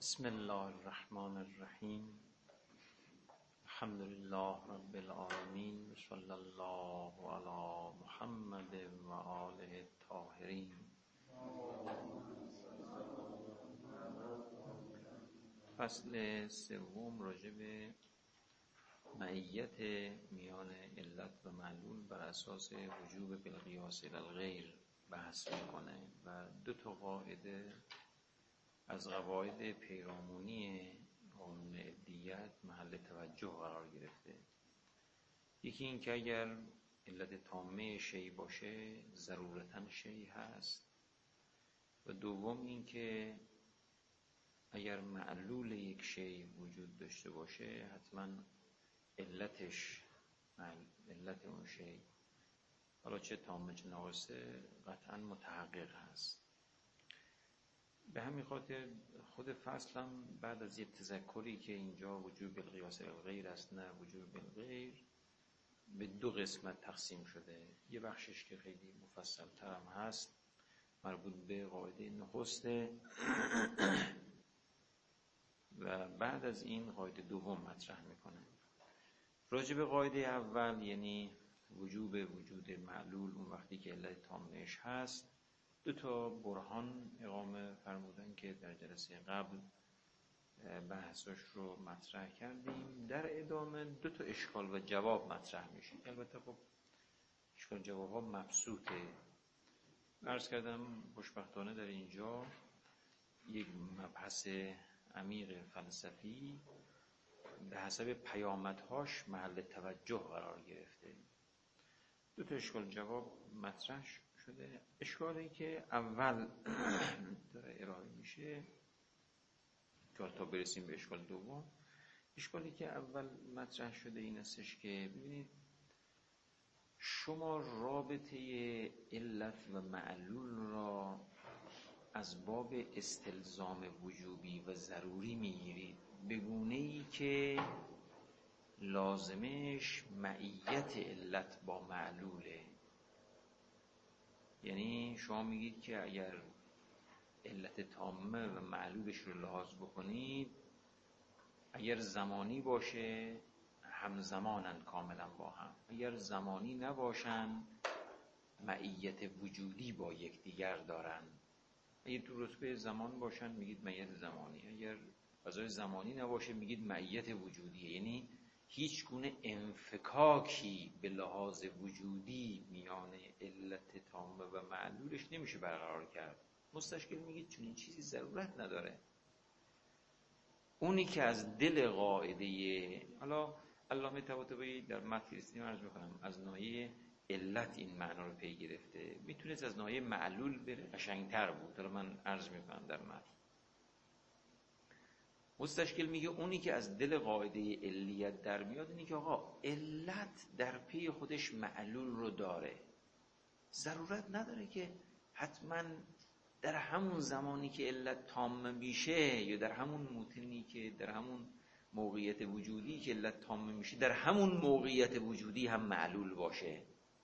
بسم الله الرحمن الرحیم. الحمد لله رب العالمین. صلی الله علی محمد و آله الطاهرین. فصل سوم راجع به معیت میان علت و معلول بر اساس وجوب بالقیاس الی الغیر بحث میکنه و دو تا قاعده از قواعد پیرامونی قانون عدیت محل توجه قرار گرفته. یکی این که اگر علت تامه شی باشه ضرورتاً شی هست، و دوم این که اگر معلول یک شی وجود داشته باشه حتما علت اون شی، حالا چه تامه چه ناقصه، قطعاً متحقق هست. به همین خاطر خود فصل هم بعد از یه تذکری که اینجا وجوب بالقیاس الغیر است نه وجوب بالغیر، به دو قسمت تقسیم شده. یه بخشش که خیلی مفصل تر هم هست مربوط به قاعده نخسته و بعد از این قاعده دوم مطرح میکنه. راجع به قاعده اول یعنی وجود معلول اون وقتی که علت تامش هست، دو تا برهان اقامه فرمودن که در جلسه قبل بحثش رو مطرح کردیم. در ادامه دو تا اشکال و جواب مطرح میشه. البته خب اشکال جواب ها مبسوطه. عرض کردم خوشبختانه در اینجا یک مبحث عمیق فلسفی به حسب پیامدهاش محل توجه قرار گرفته. دو تا اشکال جواب مطرح شده. اشکالی که اول داره ارائه میشه تا برسیم به اشکال دوم، اشکالی که اول مطرح شده این استش که ببینید شما رابطه علت و معلول را از باب استلزام وجوبی و ضروری میگیرید به گونه‌ای که لازمش معیت علت با معلوله. یعنی شما میگید که اگر علت تامه و معلولش رو لحاظ بکنید، اگر زمانی باشه همزمانن کاملا با هم، اگر زمانی نباشن معیت وجودی با یکدیگر دارن. اگر تو رتبه زمان باشن میگید معیت زمانی، اگر فضای زمانی نباشه میگید معیت وجودیه. یعنی هیچ گونه انفکاکی به لحاظ وجودی میان علت تامه و معلولش نمیشه برقرار کرد. مستشکل میگید چون این چیزی ضرورت نداره. اونی که از دل قاعده، حالا علامه طباطبایی در متن استیم عرض میکنم از ناحیه علت این معنا رو پی گرفته، میتونست از ناحیه معلول بره قشنگتر بود. حالا من عرض میکنم در متن. مستشکل میگه اونی که از دل قاعده علیت در میاد اینی که آقا علت در پی خودش معلول رو داره، ضرورت نداره که حتما در همون زمانی که علت تامه میشه یا در همون موطنی که در همون موقعیت وجودی که علت تامه میشه در همون موقعیت وجودی هم معلول باشه.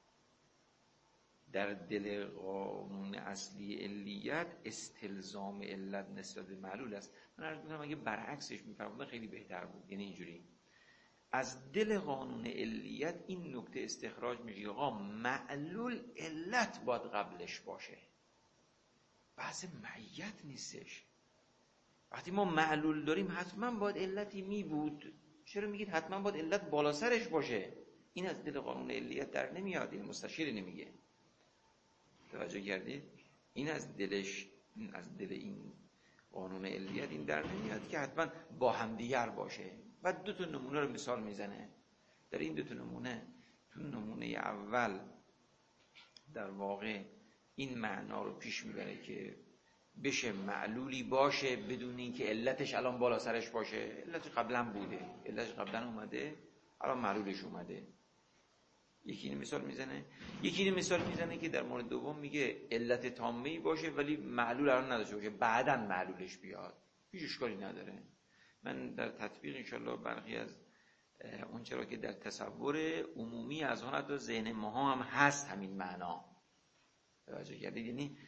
در دل قانون اصلی علیت استلزام علت نسبت به معلول است. من عرض می‌کنم اگه برعکسش می‌فرمودن خیلی بهتر بود. یعنی اینجوری از دل قانون علیت این نکته استخراج میشه آقا معلول علت باید قبلش باشه، بحث معیت نیستش. وقتی ما معلول داریم حتما باید علتی می بود. چرا میگید حتما باید علت بالا سرش باشه؟ این از دل قانون علیت در نمیاد. این مستشیر نمیگه. توجه کردید؟ این از دل این قانون علیت این در نمیاد که حتما با همدیگر باشه. بعد دو تا نمونه رو مثال میزنه. در این دو تا نمونه، تو نمونه اول در واقع این معنا رو پیش میبره که بشه معلولی باشه بدون اینکه علتش الان بالا سرش باشه. علتش قبلا بوده، علتش قبلا اومده، الان معلولش اومده. یکی این مثال میزنه. یکی این مثال میزنه که در مورد دوم میگه علت تامه‌ای باشه ولی معلول الان نداشته باشه، بعداً معلولش بیاد، هیچ اشکالی نداره. من در تطبیق انشالله برخی از اون چرا که در تصور عمومی از آن حتی ذهن ما هم هست همین معنا. توجه کردید؟ یعنی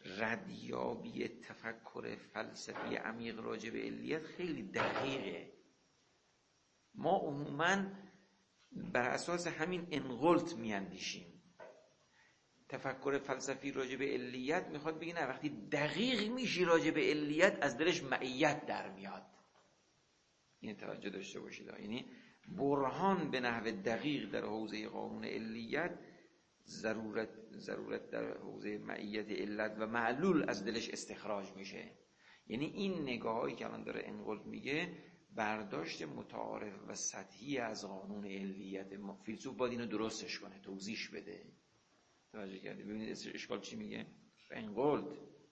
ردیابی تفکر فلسفی عمیق راجع به علیت خیلی دقیقه. ما عموماً بر اساس همین انقلت میاندیشیم. تفکر فلسفی راجع به علیت میخواد بگه نه، وقتی دقیق میشی راجع به علیت از دلش معیت در میاد. این توجه داشته باشید، یعنی برهان به نحو دقیق در حوزه قانون علیت ضرورت در حوزه معیت علت و معلول از دلش استخراج میشه. یعنی این نگاهایی که الان داره انقلت میگه برداشت متعارف و سطحی از قانون علیت. فیلسوف باید اینو درستش کنه، توضیح بده. توجه کردید؟ ببینید اشکال چی میگه؟ انقلت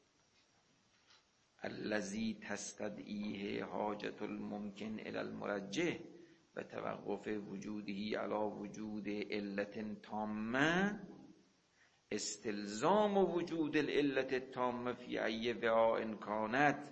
الذی تستدعیه حاجت الممکن الی المرجح و توقف وجودی علی وجود علت تامه استلزام وجود العلت التامه فی ای وعاء کانت.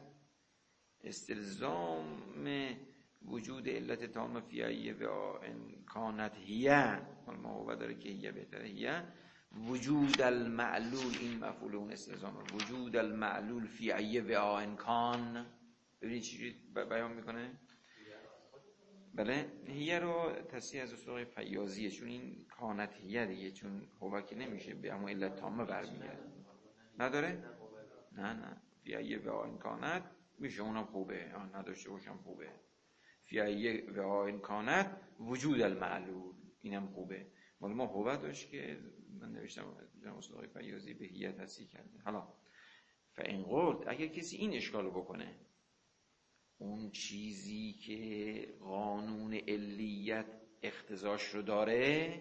استلزام وجود علت تامه فی ای وعاء کانت هیه، ما هو داره که هیه بهتره، هیه وجود المعلول. این مفعول اون استلزام وجود المعلول فی ای وعاء کان. ببینید چی بیان میکنه. بله، هیه رو تصحیح از اصول فیاضیه، چون این کانت هیه دیگه، چون هو که نمیشه به همون علت تامه برمیگرده. نداره؟ نه فی ای وعاء کانت میشه، اونم خوبه، نداشته باشم خوبه. فی ای وعاء کانت وجود المعلول، اینم خوبه. مال ما هو داشت که من نوشتم اصول فیاضی به هیه تصحیح کرده. حالا فانقلت اگر کسی این اشکالو بکنه، اون چیزی که قانون علیت اقتضاش رو داره،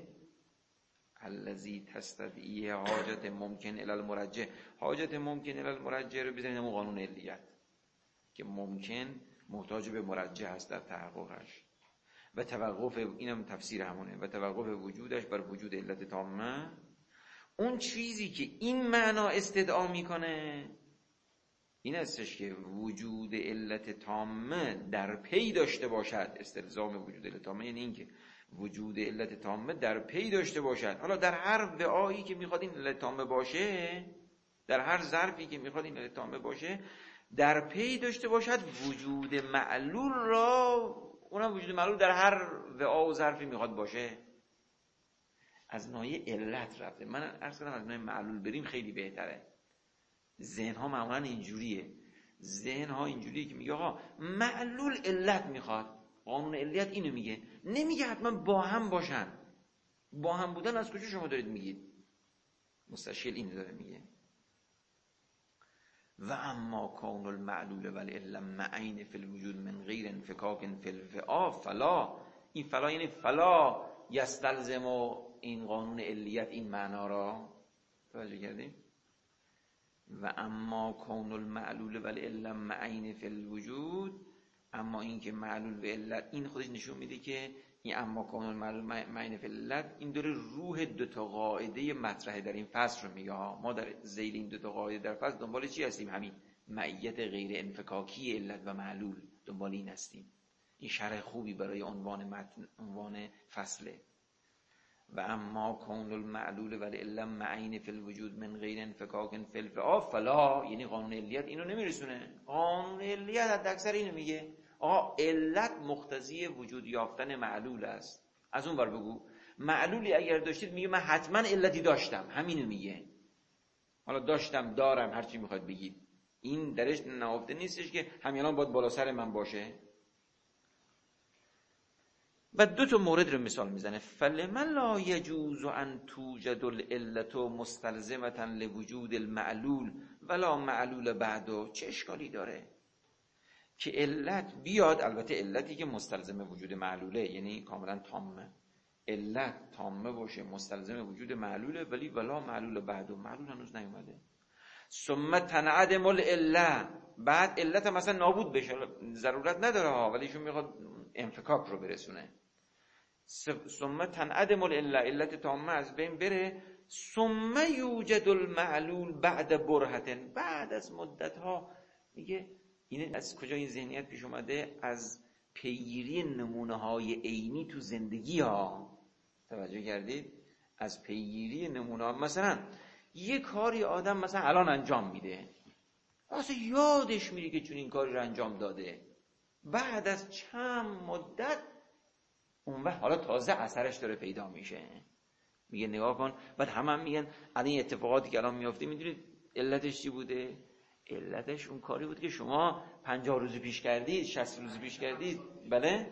الذی تستدعی حاجت ممکن الی المرجح، حاجت ممکن الی المرجح رو بزنید همون قانون علیت که ممکن محتاج به مرجح است در تحققش، و توقف، اینم تفسیر همونه، و توقف وجودش بر وجود علت تامه. اون چیزی که این معنا استدعا میکنه این استش که وجود علت تامه در پی داشته باشد. استلزام وجود علت تامه یعنی این که وجود علت تامه در پی داشته باشد. حالا در هر وعایی که میخواد این علت تامه باشه، در هر ظرفی که میخواد این علت تامه باشه، در پی داشته باشد وجود معلول را. اونم وجود معلول در هر وعا و ظرفی میخواد باشه. از ناحیه علت رفته. من عرض کردم از ناحیه معلول بریم خیلی بهتره. ذهن ها معمولا اینجوریه. ذهن ها اینجوریه که میگه آقا معلول علت میخواد، قانون علیت اینو میگه، نمیگه حتما با هم باشن. با هم بودن از کجا شما دارید میگید؟ مستشکل اینو داره میگه. و اما کون المعلول والعله معین فی الوجود من غیر انفکاک فی الفعا فلا. این فلا یعنی فلا یستلزم این قانون علیت این معنا را. توجه کردیم؟ و اما کون المعلول والعله معین فی الوجود، اما این که معلول و علت، این خودش نشون میده که این اما کون المعلول معین فی العلت این داره روح دوتا قاعده مطرح در این فصل رو میگه. ما در ذیل این دوتا قاعده در فصل دنبال چی هستیم؟ همین معیت غیر انفکاکی علت و معلول، دنبال این هستیم. این شرح خوبی برای عنوان فصله. و اما کون المعلول والعله معین فی الوجود من غیر انفکاک فی الفعا فلا، یعنی قانون علیت اینو نمیرسونه. قانون علیت حد اکثر اینو میگه آقا علت مقتضی وجود یافتن معلول است. از اون ور بگو معلولی اگر داشتید، میگه من حتما علتی داشتم، همینو میگه. حالا داشتم، دارم، هر چی میخواد بگید، این درش نهفته نیستش که همیان باید بالا سر من باشه. و دو تا مورد رو مثال میزنه. فلمن لا یجوز ان توجد العلت مستلزمه لوجود المعلول ولا معلول بعده. چه اشکالی داره که علت بیاد، البته علتی که مستلزم وجود معلوله، یعنی کاملا تامه، علت تامه باشه مستلزم وجود معلوله، ولی ولا معلول بعده، معلول هنوز نیومده. ثم تنعدم العله، بعد علت مثلا نابود بشه، ضرورت نداره ها، ولی ایشون میخواد انفکاک رو برسونه. ثم تنعدم العله، علت تامه از بین بره. ثم یوجد المعلول بعد برهتن، بعد از مدت ها. میگه این از کجا این ذهنیت پیش اومده؟ از پیگیری نمونه های عینی تو زندگی ها. توجه کردید؟ از پیگیری نمونه ها. مثلا یه کاری آدم مثلا الان انجام میده، اصلا یادش میره که چون این کاری رو انجام داده، بعد از چند مدت اون وقت حالا تازه اثرش داره پیدا میشه، میگه نگاه کن. بعد هم میگن الان این اتفاقاتی که الان میفته میدونید علتش چی بوده؟ علتش اون کاری بود که شما 50 روز پیش کردید، 60 روز پیش کردید. بله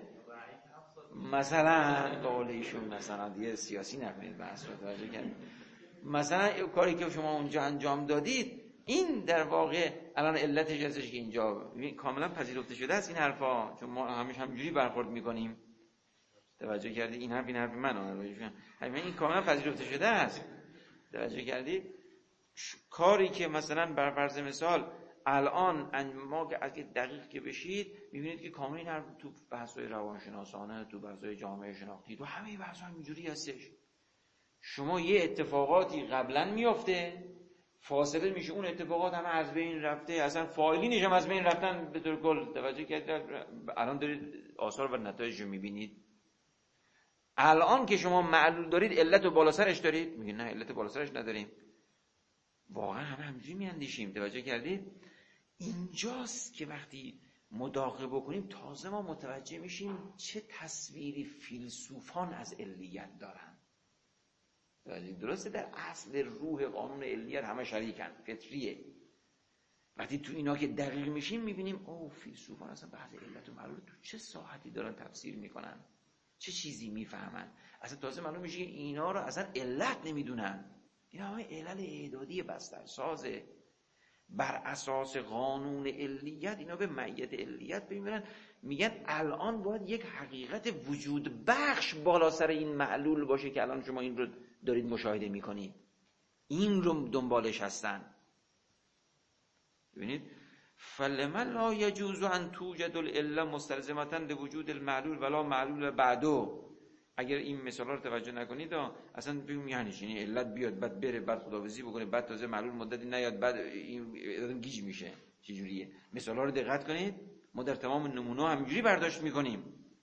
مثلا قول ایشون، مثلا دیگه سیاسی نکنید بحث رو، توجه کنید. مثلا کاری که شما اونجا انجام دادید این در واقع الان علتش هستش که اینجا کاملا پذیرفته شده است این حرفا، چون ما همیشه همجوری برخورد میکنیم. توجه کردید؟ این حرف منه، این کاملا پذیرفته شده است. توجه کردید؟ کاری که مثلا بر فرض مثال الان ما اگه دقیق که بشید میبینید که کاملا این حرف تو بحث‌های روانشناسانه، تو بحث‌های جامعه شناختی، تو همه بحث‌ها اینجوری هستش. شما یه اتفاقاتی قبلا میفته، فاصله میشه، اون اتفاقات همه از بین رفته، اصلا فاعلینش هم از بین رفتن به طور کل. توجه کردید؟ الان دارید آثار و نتایجش رو میبینید. الان که شما معلول دارید علت و بالا سرش دارید، میگید نه علت بالا سرش نداریم. واقعا همینجوری میاندیشیم. توجه کردید؟ اینجاست که وقتی مداقه بکنیم تازه ما متوجه میشیم چه تصویری فیلسوفان از علیت دارن. درسته در اصل روح قانون علیت همه شریکن، فطریه. وقتی تو اینا که دقیق میشیم میبینیم اوه فیلسوفان اصلا بحث علت و معلول تو چه ساحتی دارن تفسیر میکنن، چه چیزی میفهمن. اصلا تازه معلوم میشه که اینا رو اصلا علت نمیدونن، اینا همه علل اعدادی بستر سازه. بر اساس قانون علیت اینا به معیت علیت میبرن، میگن الان باید یک حقیقت وجود بخش بالا سر این معلول باشه که الان شما این رو دارید مشاهده میکنید، این رو دنبالش هستن. ببینید فلما لا یجوز ان توجد العله مستلزمه لوجود المعلول ولا معلول بعده. اگر این مثالا رو توجه نکنید اصلا بگم یعنی چی؟ علت بیاد بعد بره بعد خداویسی بکنه بعد تازه معلول مدتی نیاد بعد این گیج میشه. چه جوریه؟ مثالا رو دقت کنید، ما در تمام نمونه همینجوری برداشت میکنیم.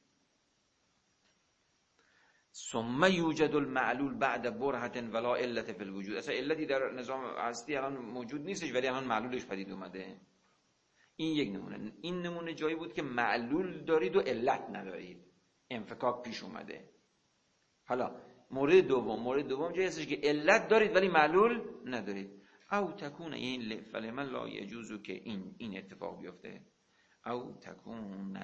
ثم یوجد المعلول بعد برهة ولا علت فی الوجود. اصلا علتی در نظام هستی الان موجود نیستش ولی الان معلولش پدید اومده. این یک نمونه. این نمونه جایی بود که معلول دارید و علت ندارید، انفکاک پیش اومده. حالا مورد دوم جایی هستش که علت دارید ولی معلول ندارید. او تکون این فلما لا یجوز که این اتفاق بیفته. او تکون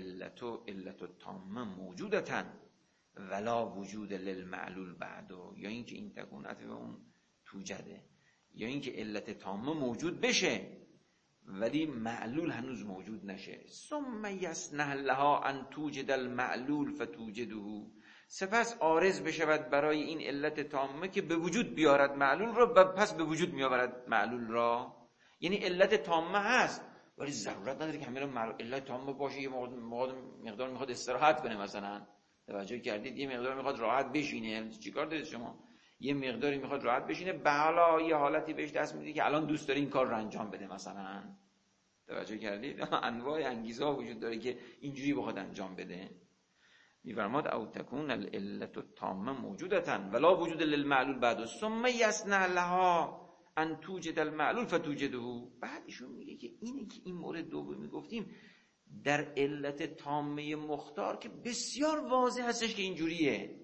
علت تامه موجودتن ولا وجود للمعلول بعده. یا اینکه این تکون عطف اون توجده، یا اینکه علت تامه موجود بشه ولی معلول هنوز موجود نشه. ثم یسنح لها ان توجد المعلول فتوجده. سپس عارض بشود برای این علت تامه که به وجود بیارد معلول را و پس به وجود میآورد معلول را. یعنی علت تامه هست ولی ضرورت نداره که همین علت تامه باشه. یه مقدار میخواد استراحت کنه مثلا. توجه کردید؟ یه مقدار میخواد راحت بشینه. چیکار دارید شما؟ یه مقداری میخواد راحت بشینه، بالا یه حالتی بهش دست میدید که الان دوست داره این کار رو انجام بده مثلا. توجه کردید؟ انواع انگیزه ها وجود داره که اینجوری بخواد انجام بده. میفرماد او تکون العلت التامه موجودتن ولا وجود للمعلول بعد ثم یصنع لها ان توجد المعلول فتوجده. بعد ایشون میگه که این مورد دومی گفتیم در علت تامه مختار که بسیار واضح هستش که اینجوریه.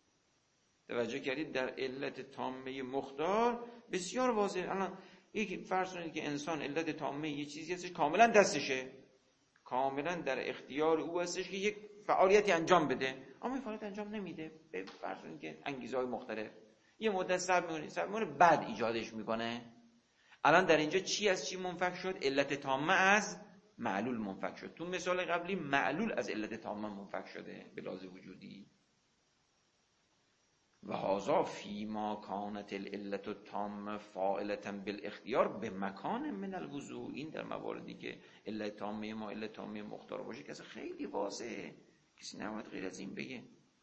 توجه کردید؟ در علت تامه مختار بسیار واضح. الان یک فرض کنید که انسان علت تامه یه چیزی هستش کاملا دستشه، کاملا در اختیار او هستش که یک فعالیتی انجام بده، اما این فعالیت انجام نمیده. به فرض کنید که انگیزه‌های مختلف یه مدت صبر می‌کنه بعد ایجادش میکنه. الان در اینجا چی از چی منفک شد؟ علت تامه از معلول منفک شد. تو مثال قبلی معلول از علت تامه منفک شده به لحاظ وجودی. و هذا فیما کانت العلت التامه فاعلة بالاختیار به مکان من الوضوح. این در مواردی که علت تامه ما علت تامه مختار باشه که خیلی واضحه، کسی نباید غیر از این بگه.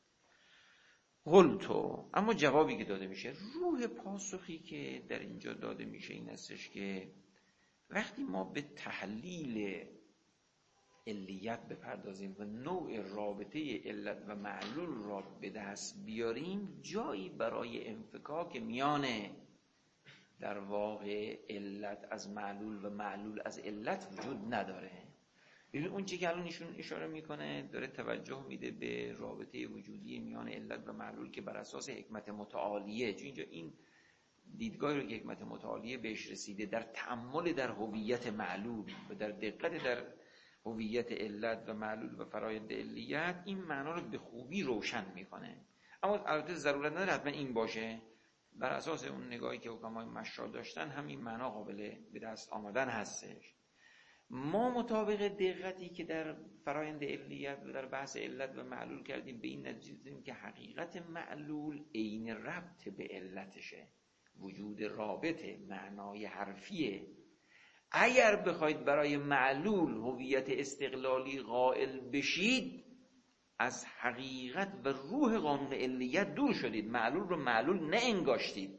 قلتو، اما جوابی که داده میشه، روح پاسخی که در اینجا داده میشه این هستش که وقتی ما به تحلیل علیت بپردازیم و نوع رابطه علت و معلول را به دست بیاریم، جایی برای انفکاک میان در واقع علت از معلول و معلول از علت وجود نداره. ببین اون چی که الان ایشون اشاره میکنه داره توجه میده به رابطه وجودی میان علت و معلول که بر اساس حکمت متعالیه. چون اینجا این دیدگاهی رو که حکمت متعالیه بهش رسیده در تأمل در هویت معلول و در دقت در هویت علت و معلول و فرایند علیت این معنا رو به خوبی روشن میکنه. اما البته ضرورت نداره حتما این باشه. بر اساس اون نگاهی که حکمای مشروع داشتن همین معنا قابل به دست آمدن هستش. ما مطابق دقتی که در فرایند علیت و در بحث علت و معلول کردیم به این نتیجه رسیدیم که حقیقت معلول عین ربط به علتشه. وجود رابطه، معنای حرفیه. اگر بخواید برای معلول هویت استقلالی قائل بشید از حقیقت و روح قانون علیت دور شدید، معلول رو معلول نه انگاشتید.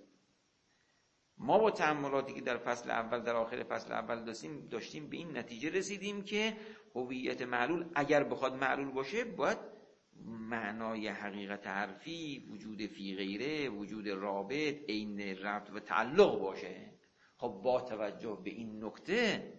ما با تأملاتی که در فصل اول در آخر فصل اول داشتیم به این نتیجه رسیدیم که هویت معلول اگر بخواد معلول باشه باید معنای حقیقت حرفی، وجود فی غیره، وجود رابط، عین ربط و تعلق باشه. خب با توجه به این نکته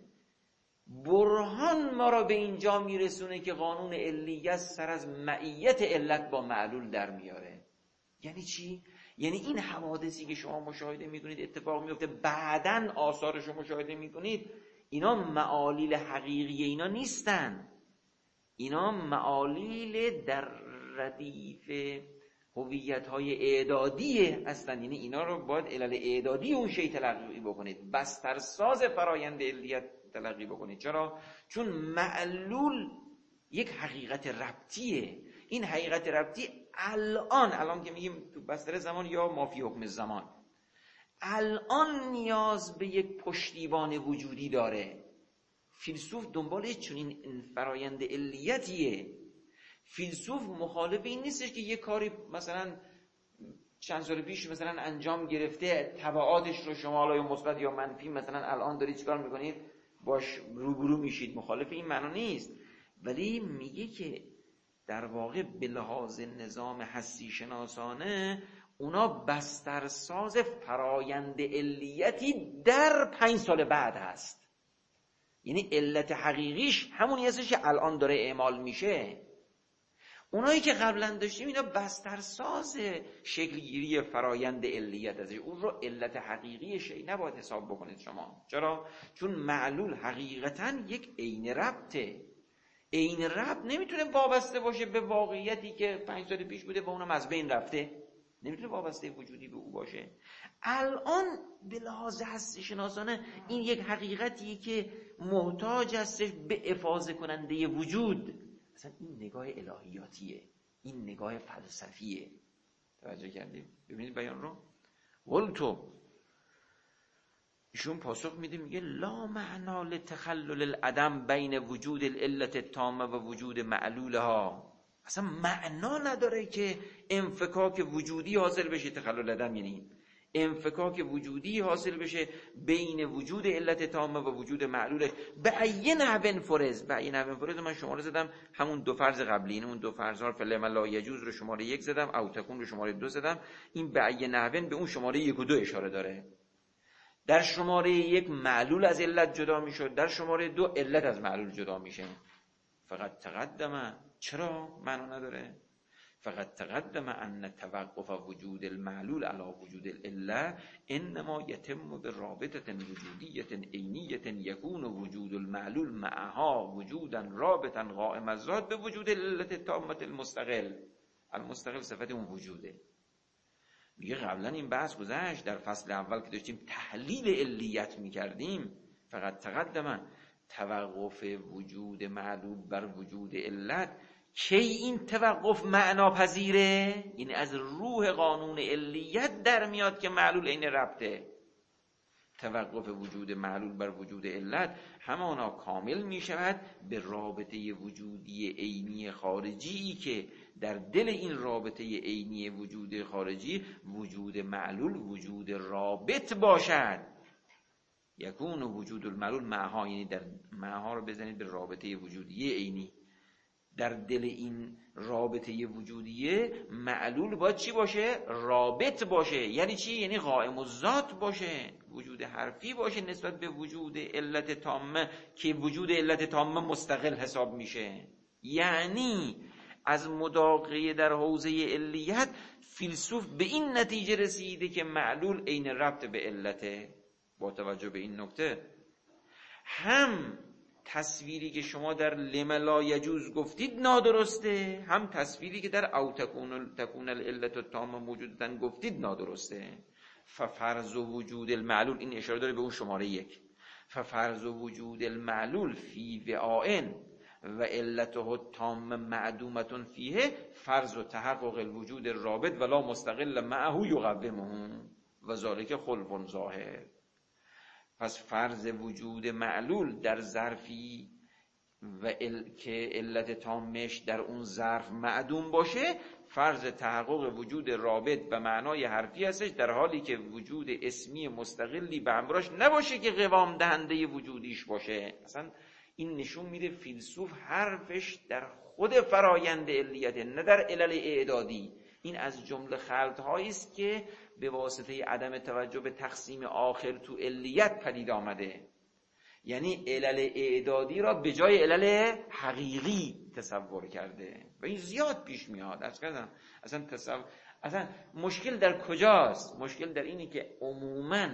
برهان ما را به اینجا میرسونه که قانون علیت سر از معیت علت با معلول در میاره. یعنی چی؟ یعنی این حوادثی که شما مشاهده میکنید اتفاق میفته بعداً آثارش رو مشاهده میکنید، اینا معالیل حقیقی اینا نیستن. اینا معالیل در ردیف هویت‌های اعدادی هستن. یعنی اینا رو باید علل اعدادی اون شی تلقی بکنید، بسترساز فرایند علیت تلقی بکنید. چرا؟ چون معلول یک حقیقت ربطیه. این حقیقت ربطی الان که میگیم تو بستر زمان یا مافی حکم زمان، الان نیاز به یک پشتیبان وجودی داره. فیلسوف دنبال چنین فرایند علیتیه. فیلسوف مخالف این نیستش که یک کاری مثلا چند سال پیش مثلا انجام گرفته تبعاتش رو شما حالا مثبت یا منفی مثلا الان دارید چیکار میکنید باش روبرو میشید. مخالف این معنا نیست، ولی میگه که در واقع به لحاظ نظام هستی شناسانه اونا بسترساز فرایند علیتی در 5 سال بعد هست. یعنی علت حقیقیش همونی هستش که الان داره اعمال میشه. اونایی که قبلا داشتیم اینا بسترساز شکلگیری فرایند علیت هستش. اون رو علت حقیقی شی نباید حساب بکنید شما. چرا؟ چون معلول حقیقتا یک عین ربطه. عین ربط نمیتونه وابسته باشه به واقعیتی که 5 سال پیش بوده و اونم از بین رفته. نمیتونه وابسته وجودی به او باشه. الان به لحاظ هستی شناسانه این یک حقیقتیه که محتاج هستش به افاضه کننده وجود. اصلا این نگاه الهیاتیه، این نگاه فلسفیه. توجه کردیم؟ ببینید بیان رو. قلتو ایشون پاسخ میده میگه لا معنا لتخلل العدم بین وجود العلت التامه و وجود معلولها. اصلا معنا نداره که انفکاک وجودی حاصل بشه. تخلل عدم یعنی انفکاک وجودی حاصل بشه بین وجود علت تامه و وجود معلولش. به ای نحو فرض، به ای نحو فرض من شماره زدم همون دو فرض قبلی، این اون دو فرض ها فعل لا یجوز رو شماره 1 زدم، او تکون رو شماره 2 زدم. این به ای نحو به اون شماره 1 و 2 اشاره داره. در شماره 1 معلول از علت جدا میشه، در شماره 2 علت از معلول جدا میشه. فقط تقدم، چرا معنا نداره؟ فقط تقدم ان توقف وجود المعلول علی وجود العله انما یتم برابطه وجودیه عینیه یکون وجود المعلول معها وجودا رابطا قائم الذات به وجود العلت التامه المستقل. المستقل صفت اون وجوده. میگه قبلا این بحث گذشت در فصل اول که داشتیم تحلیل علیت میکردیم. فقط تقدم توقف وجود معلول بر وجود علت. کی این توقف معنا پذیره؟ این از روح قانون علیت در میاد که معلول عین ربطه. توقف وجود معلول بر وجود علت همانا کامل می شود به رابطه وجودی عینی خارجی که در دل این رابطه عینی وجود خارجی وجود معلول وجود رابط باشد. یکون وجود المعلول معها، یعنی در معها رو بزنید به رابطه وجودی عینی در دل این رابطه وجودیه معلول باید چی باشه؟ رابط باشه. یعنی چی؟ یعنی قائم الذات باشه، وجود حرفی باشه نسبت به وجود علت تامه که وجود علت تامه مستقل حساب میشه. یعنی از مداقه در حوزه علیت فیلسوف به این نتیجه رسیده که معلول عین ربط به علته. با توجه به این نکته هم تصویری که شما در لم لا یجوز گفتید نادرسته، هم تصویری که در او تکون العلت التامه موجودتن گفتید نادرسته. ففرض وجود المعلول، این اشاره داره به اون شماره 1. ففرض وجود المعلول فی وعاء و علته التامه معدومه فیه فرض و تحقق الوجود الرابط ولا مستقل معه یقومه و ذلک خلف ظاهر. پس فرض وجود معلول در ظرفی که علت تامش در اون ظرف معدوم باشه، فرض تحقق وجود رابط و معنای حرفی هستش، در حالی که وجود اسمی مستقلی به همراهش نباشه که قوام دهنده وجودیش باشه. اصلا این نشون میده فیلسوف حرفش در خود فرایند علیته، نه در علل اعدادی. این از جمله خلط‌هایی است که به واسطه عدم توجه به تقسیم آخر تو علیت پدید آمده. یعنی علل اعدادی را به جای علل حقیقی تصور کرده و این زیاد پیش میاد. اصلا مشکل در کجاست؟ مشکل در اینه که عموماً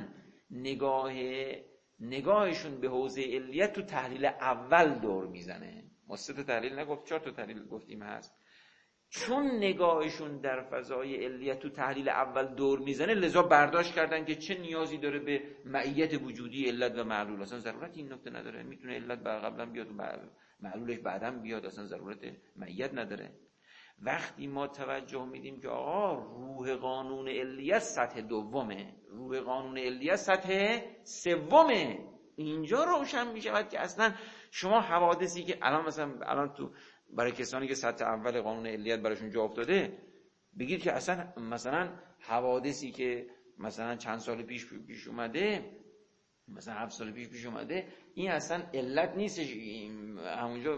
نگاهشون به حوزه علیت تو تحلیل اول دور میزنه. ما 3 تا تحلیل نگفت، 4 تا تحلیل گفتیم هست. چون نگاهشون در فضای علیت تو تحلیل اول دور میزنه، لذا برداشت کردن که چه نیازی داره به معیت وجودی علت و معلول. اصلا ضرورت این نکته نداره، میتونه علت قبلا بیاد و معلولش بعداً بیاد، اصلا ضرورت معیت نداره. وقتی ما توجه میدیم که آقا روح قانون علیت سطح دومه، روح قانون علیت سطح سومه، اینجا روشن میشود که اصلا شما حوادثی که الان تو برای کسانی که سطح اول قانون علیت براشون جا افتاده، بگید که اصلا مثلا حوادثی که مثلا چند سال پیش اومده، مثلا 7 سال پیش اومده، این اصلا علت نیستش. همونجا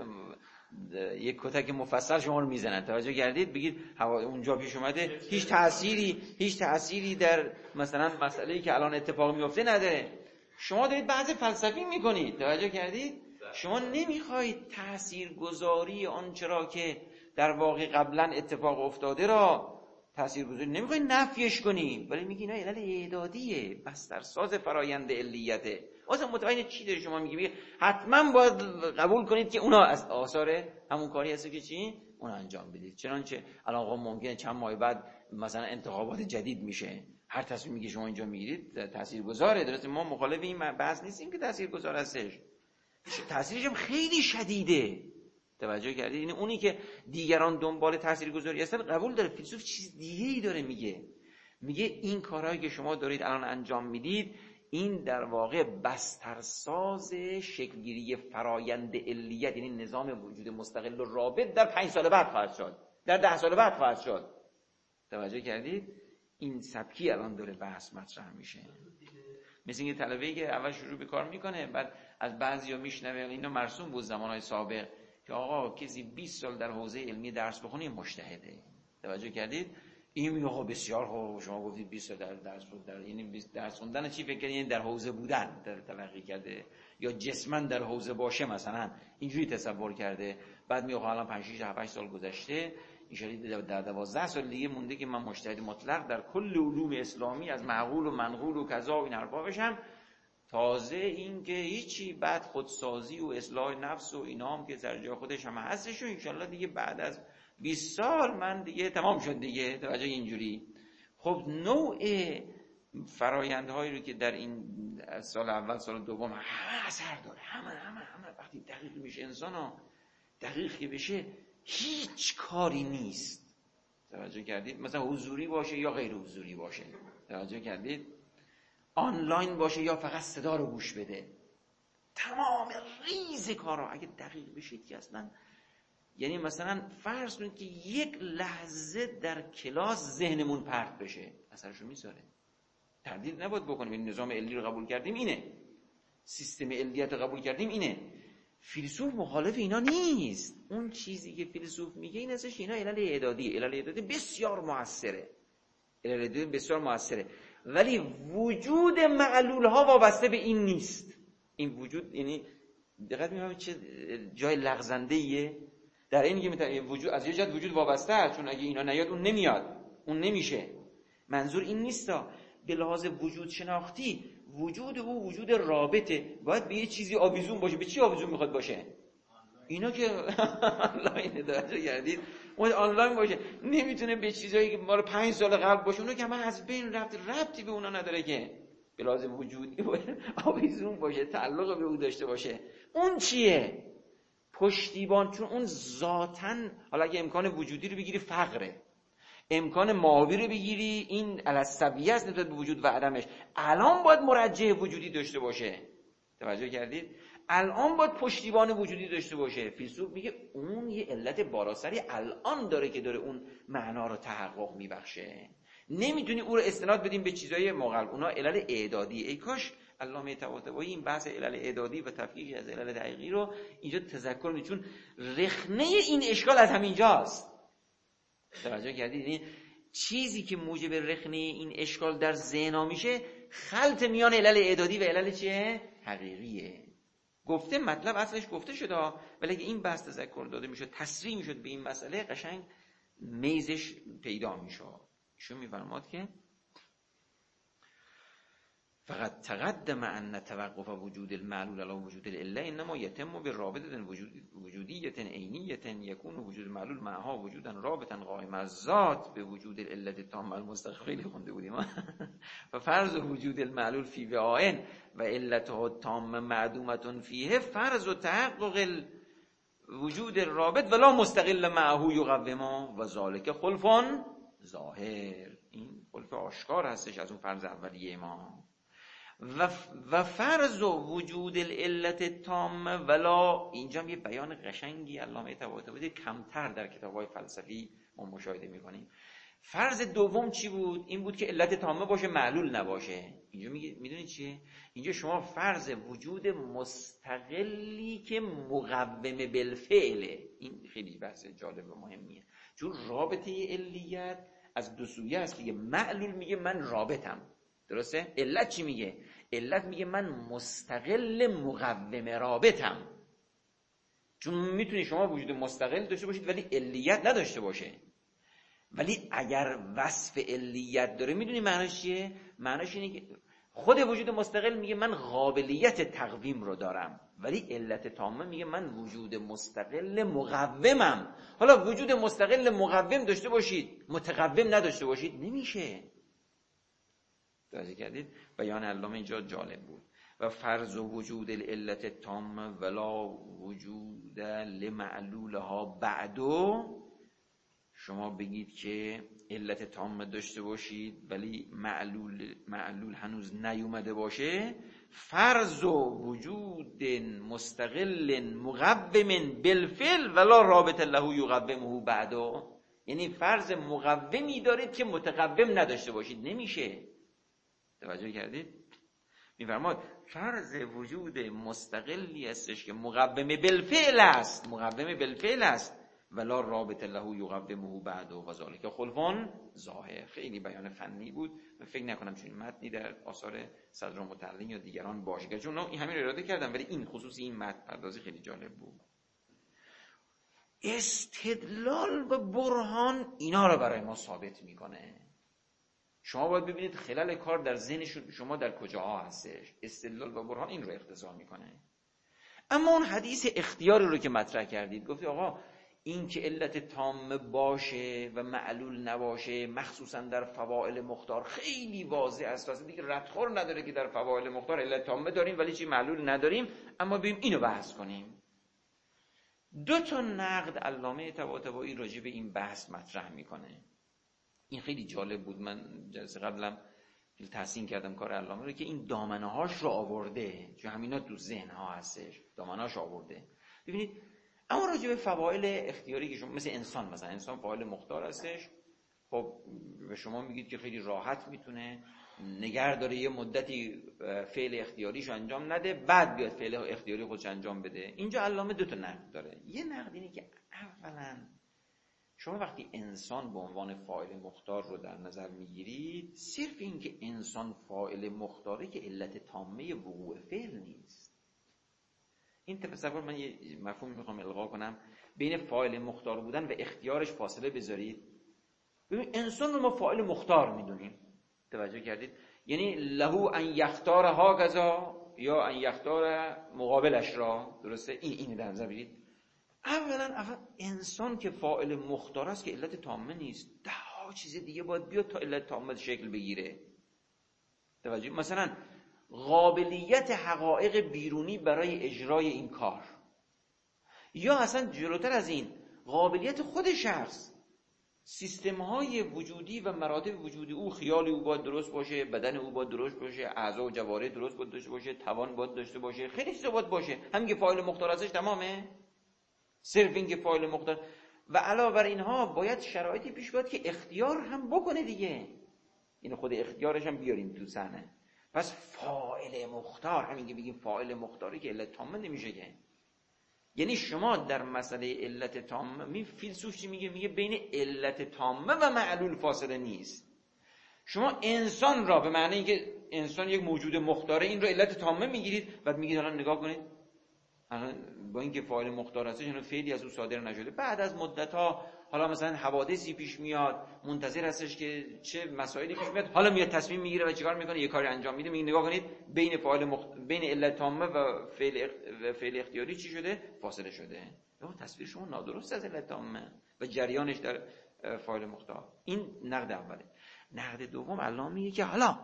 یک کتک مفصل شما رو میزنن، توجه کردید؟ بگید اونجا پیش اومده، هیچ تأثیری در مثلا مسئله‌ای که الان اتفاق میفته نداره. شما دارید بحث فلسفی میکنید، توجه کردید؟ شما نمیخواید تاثیرگذاری آنچه را که در واقع قبلا اتفاق افتاده را تاثیرگذاری نمیخواید نفیش کنید، ولی میگی نه علل اعدادیه، بسترساز فرایند علیته. اصلا متوجه چی داری شما میگی؟ حتما باید قبول کنید که اونا از آثار همون کاری هست که چی اونا انجام بدید. چنانچه الان ممکنه چند ماه بعد مثلا انتخابات جدید میشه، هر تصمیمی که شما اینجا میگیرید تاثیرگذاره. درسته، ما مخالف این بحث نیستیم که تاثیرگذار هستش، تاثیرش هم خیلی شدیده. توجه کردید؟ یعنی اونی که دیگران دنبال تاثیرگذاری هستن قبول داره. فیلسوف چیز دیگه‌ای داره میگه این کارهایی که شما دارید الان انجام میدید، این در واقع بسترساز شکلگیری فرایند علیت، یعنی نظام وجود مستقل و رابط در 5 سال بعد خواهد شد، در 10 سال بعد خواهد شد. توجه کردید؟ این سبکی الان داره بحث مطرح میشه. مثل اینکه طلبه‌ای که اول شروع به کار میکنه، بعد از بعضیا میشنوه، اینا مرسوم بود زمانهای سابق، که آقا کسی 20 سال در حوزه علمی درس بخونه مجتهده. توجه کردید؟ این میگه آقا بسیار خوب، شما گفتید 20 سال در درس خوندن، یعنی درس خوندن چی فکر کنید؟ در حوزه بودن در تلقی کرده، یا جسما در حوزه باشه مثلا، اینجوری تصور کرده. بعد میگه الان 5 6 7 8 سال گذشته، ان در 12 سال دیگه مونده که من مجتهد مطلق در کل علوم اسلامی از معقول و منقول و کذا و این حرفا بشم. تازه این که هیچی، بعد خودسازی و اصلاح نفس و اینا هم که در جای خودش هم هستش، و انشالله دیگه بعد از 20 سال من دیگه تمام شد دیگه. توجه اینجوری. خب نوع فرایندهایی رو که در این سال اول سال دوم همه اثر داره، همه وقتی دقیق میشه انسان، دقیق که بشه هیچ کاری نیست. توجه کردید؟ مثلا حضوری باشه یا غیر حضوری باشه، توجه کردید؟ آنلاین باشه یا فقط صدا رو گوش بده، تمام ریز کارا اگه دقیق بشید که اصلا، یعنی مثلا فرض کنید که یک لحظه در کلاس ذهنمون پرت بشه، اثرشو میذاره. تردید نباید بکنیم. این نظام علی رو قبول کردیم اینه، سیستم علیت رو قبول کردیم اینه. فیلسوف مخالف اینا نیست. اون چیزی که فیلسوف میگه این ازش اینا علل اعدادی. علل اعدادی بسیار موثره. علل اعدادی بسیار موثره. ولی وجود معلول ها وابسته به این نیست. این وجود یعنی دقت می‌کنید چه جای لغزنده ایه. در این میگه وجود از یه جهت وجود وابسته است، چون اگه اینا نیاد اون نمیاد، اون نمیشه. منظور این نیستا. به لحاظ وجود شناختی وجود او وجود رابطه، باید به یه چیزی آویزون باشه. به چی آویزون میخواد باشه؟ اینا که آنلاین درجه گردید اون آنلاین باشه، نمیتونه به چیزایی که مال 5 سال قبل باشه، اونو که من از بین ربطی به اونا نداره که به لحاظ وجودی آویزون باشه، تعلق به او داشته باشه. اون چیه؟ پشتیبان. چون اون ذاتاً، حالا اگه امکان وجودی رو بگیری فقره، امکان ماوی رو بگیری این الاسبیه است نسبت به وجود و عدمش، الان باید مرجع وجودی داشته باشه. توجه کردید؟ الان باید پشتیبان وجودی داشته باشه. فیلسوف میگه اون یه علت بالاسری الان داره که داره اون معنا رو تحقق میبخشه. نمیتونی او رو استناد بدیم به چیزای ماقل، اونا علل اعدادی. ای کاش علامه طباطبایی این بحث علل اعدادی و تفکیک از علل دقیقی رو اینجا تذکر می‌کنه، چون رخنه این اشکال از همینجاست. توجه کردید؟ این چیزی که موجب رخنه این اشکال در ذهن میشه خلط میان علل اعدادی و علل چیه؟ حقیقیه. گفته مطلب اصلش گفته شده، ولی اگه این بحث تذکر داده میشد، تصریح میشد به این مسئله، قشنگ میزش پیدا میشه. ایشون میفرماد که فقط تقدم ان توقف وجود المعلول علی وجود العله انما یتم برابطه وجودیه عینیه یکون وجود المعلول معها وجودا رابطا قائم از ذات به وجود العله التامه المستقل. خیلی خونده بودیم. و فرض وجود المعلول فی وعاء و علته التامه معدومه فیه فرض و تحقق وجود الرابط ولا مستقل معه یقوم و ذالک خلف ظاهر. این خلف آشکار هستش از اون فرض اولیه ما. و فرض وجود العلت التامه ولا، اینجا یه بیان قشنگی علامه طباطبایی کمتر در کتاب‌های فلسفی ما مشاهده می‌کنیم. فرض دوم چی بود؟ این بود که علت تامه باشه، معلول نباشه. اینجا میدونید چیه؟ اینجا شما فرض وجود مستقلی که مقوم بالفعله. این خیلی بحث جالب و مهمیه، چون رابطه علیت از دو سویه است دیگه. معلول میگه من رابطم، درسته؟ علت چی میگه؟ علت میگه من مستقل مقوم رابطم. چون میتونی شما وجود مستقل داشته باشید ولی علیت نداشته باشه. ولی اگر وصف علیت داره، میدونی معناش چیه؟ معناش اینه که خود وجود مستقل میگه من قابلیت تقویم رو دارم، ولی علت تامه میگه من وجود مستقل مقومم. حالا وجود مستقل مقوم داشته باشید، متقوم نداشته باشید، نمیشه. توجه کردید؟ بیان علامه اینجا جالب بود. و فرض وجود العلت التامه ولا وجود لمعلولها بعدو، شما بگید که علت تامه داشته باشید ولی معلول هنوز نیومده باشه، فرض وجود مستقل مقوم بالفعل ولا رابط له یقومه بعدو، یعنی فرض مقومی دارید که متقوم نداشته باشید، نمیشه. توجه کردید؟ میفرماد فرض وجود مستقلی هستش که مقوم بالفعل است، مقوم بالفعل است، ولا رابط له یقومه بعد و ذالک خلف ظاهر. خیلی بیان فنی بود. من فکر نکنم چون متنی در آثار صدرالمتعلین یا دیگران باشه، چون این همین رو اراده کردم، ولی این خصوصی این متن پردازی خیلی جالب بود. استدلال و برهان اینا رو برای ما ثابت میکنه. شما باید ببینید خلل کار در ذهن شما در کجاها هستش. استدلال و برهان این رو اقتضا میکنه. اما اون حدیث اختیاری رو که مطرح کردید، گفتی آقا این که علت تام باشه و معلول نباشه، مخصوصا در فواعل مختار خیلی واضح است، اصلا دیگه ردخور نداره که در فواعل مختار علت تام داریم ولی چی معلول نداریم. اما بریم اینو بحث کنیم. 2 تا نقد علامه طباطبایی راجع به این بحث مطرح میکنه. این خیلی جالب بود. من جلسه قبلم تحسین کردم کار علامه رو که این دامنه هاش رو آورده، چون همینا تو ذهن ها هستش، دامنه هاش آورده. ببینید اما راجع به فواعل اختیاری که شما مثل انسان، مثلا انسان فاعل مختار هستش، خب به شما میگید که خیلی راحت میتونه نگه داره یه مدتی فعل اختیاریشو انجام نده، بعد بیاد فعل اختیاری خودش انجام بده. اینجا علامه دو تا نقد داره. یه نقد اینه که اولا شما وقتی انسان به عنوان فاعل مختار رو در نظر میگیرید، صرف این که انسان فاعل مختاره که علت تامه وقوع فعل نیست. این تصور، من یه مفهوم میخوام القا کنم، بین فاعل مختار بودن و اختیارش فاصله بذارید. ببین انسان رو ما فاعل مختار میدونیم، توجه کردید؟ یعنی له ان یختار هاکذا یا ان یختار مقابلش را، درسته؟ این در نظر بگیرید. اولا انسان که فاعل مختار است که علت تامه نیست، ده ها چیز دیگه باید بیاد تا علت تامه شکل بگیره. توجه؟ مثلا قابلیت حقایق بیرونی برای اجرای این کار، یا اصلا جلوتر از این قابلیت خود شخص، سیستم‌های وجودی و مراتب وجودی او، خیال او باید درست باشه، بدن او باید درست باشه، اعضا و جوارح درست باید داشته باشه، توان باید داشته باشه، خیلی چیزا باید باشه. همین که فاعل مختار ازش تمامه. صرف این که فاعل مختار و علاوه بر اینها باید شرایطی پیش بیاد که اختیار هم بکنه دیگه. این خود اختیارش هم بیاریم تو صحنه. پس فاعل مختار، همین که بگیم فاعل مختاری که علت تامه نمیشه که. یعنی شما در مسئله علت تامه، فیلسوف چی میگه؟ میگه بین علت تامه و معلول فاصله نیست. شما انسان را به معنی اینکه انسان یک موجود مختاره، این رو علت تامه میگیرید، بعد میگید الان نگاه کنید، الان با اینکه فاعل مختار هستش، اینو فعلی از او صادر نشده، بعد از مدت‌ها حالا مثلا حوادثی پیش میاد، منتظر هستش که چه مسائلی پیش میاد، حالا میاد تصمیم میگیره و چیکار میکنه؟ یه کاری انجام میده. میگه نگاه کنید بین بین علت تامه و فعل اختیاری چی شده؟ فاصله شده. تصویر شما نادرست از علت تامه و جریانش در فاعل مختار. این نقد اوله. نقد دوم علامه میگه که حالا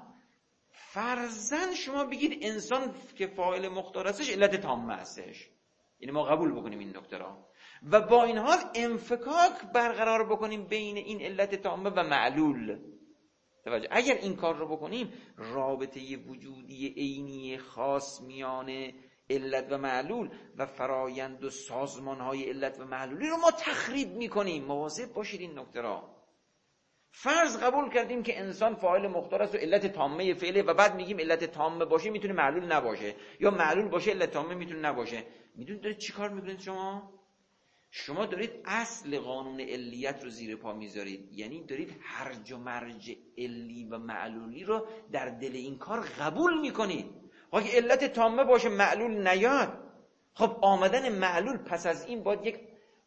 فرضاً شما بگید انسان که فاعل مختار هستش علت تامه هستش، یعنی ما قبول بکنیم این نکته را و با این حال انفکاک برقرار بکنیم بین این علت تامه و معلول. توجه، اگر این کار رو بکنیم، رابطه وجودی عینی خاص میان علت و معلول و فرایند و سازمان‌های علت و معلولی رو ما تخریب میکنیم. مواظب باشید این نکته را. فرض قبول کردیم که انسان فاعل مختار است و علت تامه فعله و بعد میگیم علت تامه باشه میتونه معلول نباشه، یا معلول باشه علت تامه میتونه نباشه. میدونید دارید چی کار میکنید؟ شما دارید اصل قانون علیت رو زیر پا میذارید. یعنی دارید هرج و مرج علی و معلولی رو در دل این کار قبول میکنید. اگه علت تامه باشه معلول نیاد، خب آمدن معلول پس از این باید یک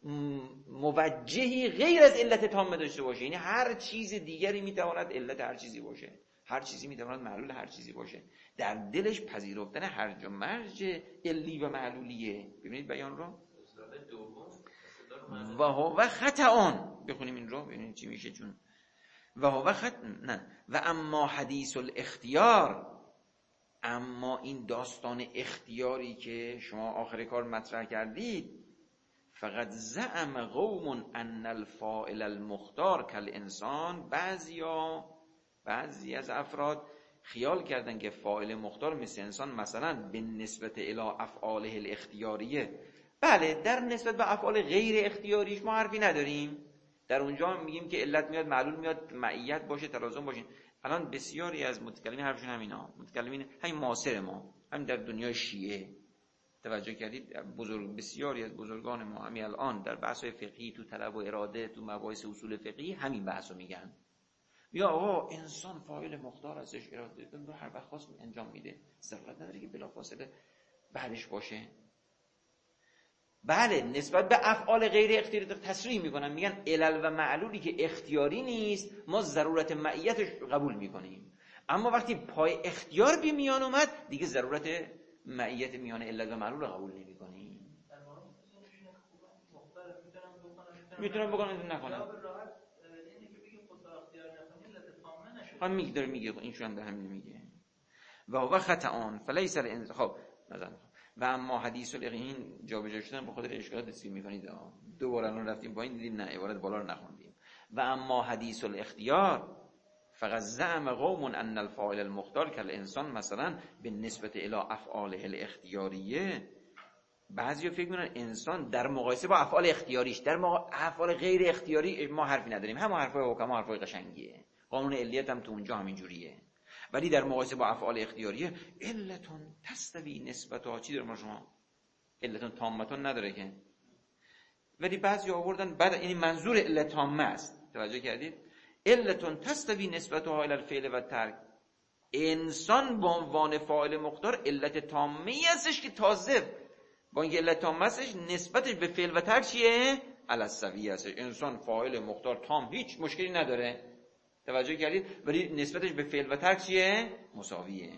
موجهی غیر از علت تامه داشته باشه. یعنی هر چیز دیگری میتواند علت هر چیزی باشه، هر چیزی میتواند معلول هر چیزی باشه. در دلش پذیرفتن هرج و مرج علی و معلولیه. ببینید بیان رو. و هو خطأ. بخونیم این رو ببینید چی میشه. چون و هو و اما حدیث الاختیار، اما این داستان اختیاری که شما آخر کار مطرح کردید، فقط زعم قوم ان الفاعل المختار کالانسان، بعضی از افراد خیال کردن که فاعل مختار مثل انسان، مثلا به نسبت الی افعاله الاختیاریه. بله، در نسبت به افعال غیر اختیاریش ما حرفی نداریم. در اونجا میگیم که علت میاد، معلول میاد، معیت باشه، تلازم باشه. الان بسیاری از متکلمین حرفشون همینا، متکلمین همین معاصر ما، همین در دنیای شیعه، توجه کردید بسیاری از بزرگان ما همین الان در بحث‌های فقهی، تو طلب و اراده، تو مباحث اصول فقهی همین بحثو میگن. یا آقا انسان فاعل مختار ازش اراده رو هر وقت خواست انجام میده، ضرورت نداره که بلافاصله بعدش باشه. بله، نسبت به افعال غیر اختیاری تصریح میکنن، میگن علل و معلولی که اختیاری نیست ما ضرورت معیتش قبول میکنیم، اما وقتی پای اختیار به میان اومد دیگه ضرورت معیت میان علت و معلول قبول نمیکنیم. میتونم بکنم نکنم. هم میگه اینشون هم همین میگه. و هو خطأ فلیس الانتخاب نظر. و اما حدیث الیقین جابجا شدن به خاطر اشکالات تصویر میکنید. دوباره الان رفتیم پایین دیدیم نه، عبارت بالا رو نخوندیم. و اما حدیث الاختیار فقط زعم قوم ان الفاعل المختار کالانسان مثلا به نسبت الی افعاله الاختیاریه. بعضیا فکر میکنن انسان در مقایسه با افعال اختیاریش، در افعال غیر اختیاری ما حرفی نداریم، همون حرفای حکما حرفای قشنگیه، قانون علیت هم تو اونجا همین جوریه. ولی در مقایسه با افعال اختیاریه علتون تستوی نسبتها. چی داره ما شما؟ علتون تامتون نداره که، ولی بعضی آوردن بعد این منظور علت تامه است. توجه کردید؟ علتون تستوی نسبتها الی الفعل و ترک. انسان به عنوان فاعل مختار علت تامه ای هستش که تازه با اینکه علت تامه هستش نسبتش به فعل و ترک چیه؟ علی السویه هستش. انسان فاعل مختار تام هیچ مشکلی نداره. توجه کردید؟ ولی نسبتش به فعل و ترک چیه؟ مساویه.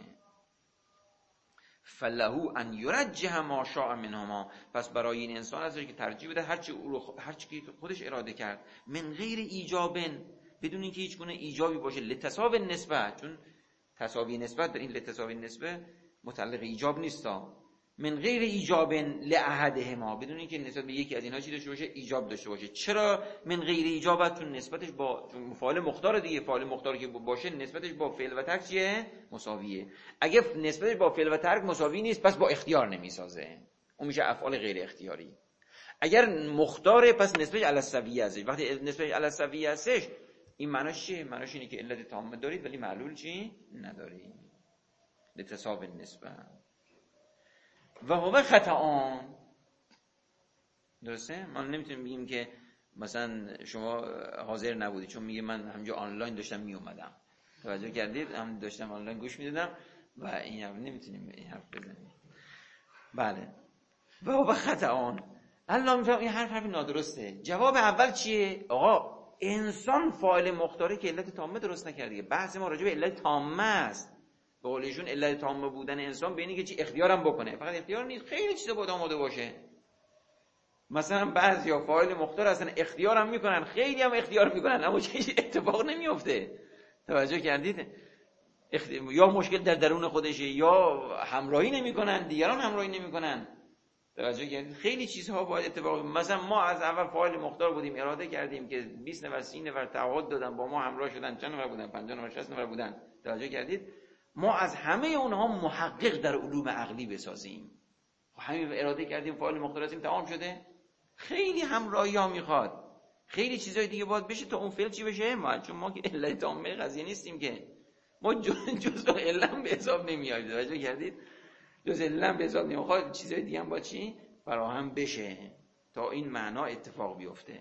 فله ان یرجح ما شاء منهما. پس برای این انسان هستش که ترجیح بده هر چی که خودش اراده کرد، من غیر ایجاب، بدون اینکه هیچ گونه ایجابی باشه، لتساوی نسبت، چون تساوی نسبت در این لتساوی نسبت متعلق ایجاب نیستا، من غیر ایجاب لاحدهما، بدون اینکه نسبت به یکی از اینها چی داشته باشه؟ ایجاب داشته باشه. چرا من غیر ایجاب؟ چون نسبتش با فاعل مختار دیگه، فاعل مختار که باشه نسبتش با فعل و ترک چیه؟ مساویه. اگه نسبتش با فعل و ترک مساوی نیست پس با اختیار نمیسازه، اون میشه افعال غیر اختیاری. اگر مختاره پس نسبتش علی السویه است. وقتی نسبتش علی السویه هستش این معناش چیه؟ معناش اینه که علت تامه دارید ولی معلول چی ندارید. لتساوی نسبت و هو خطأان. درسته؟ ما نمیتونیم بگیم که مثلا شما حاضر نبودی، چون میگه من همینجا آنلاین داشتم میومدم. توجه کردید؟ هم داشتم آنلاین گوش میدادم و این حرف نمیتونیم این حرف بزنیم. بله. و هو خطأان. الله میفهم این حرف نادرسته. جواب اول چیه؟ آقا انسان فاعل مختاره که علت تامه درست نکرده. بحث ما راجع به علت تامه است. به قولشون علت تامه بودن انسان به اینه که چی اختیارم بکنه. فقط اختیار نیست، خیلی چیزا باید آماده باشه. مثلا بعضیا فاعل مختار هستن اختیارم میکنن، خیلی هم اختیار میکنن اما هیچ اتفاق نمیفته. توجه کردید؟ یا مشکل در درون خودشه یا همراهی نمیکنن، دیگران همراهی نمیکنن. توجه کردید؟ خیلی چیزها باید اتفاق. مثلا ما از اول فاعل مختار بودیم، اراده کردیم که 20 نفر 30 نفر تعهد دادن با ما همراه شدن، چند نفر بودن؟ 50 نفر 60 نفر بودن. توجه کردید؟ ما از همه اونها محقق در علوم عقلی بسازیم. همین اراده کردیم فاعل مختار هستیم، تمام شده؟ خیلی همراهی ها میخواد، خیلی چیزای دیگه باید بشه تا اون فعل چی بشه. چون ما که علت تامه قضیه نیستیم که، ما جزء علم به حساب نمیاد. توجه کردید؟ جزء علم به حساب نمیاد، چیزای دیگه هم با چی فراهم بشه تا این معنا اتفاق بیفته.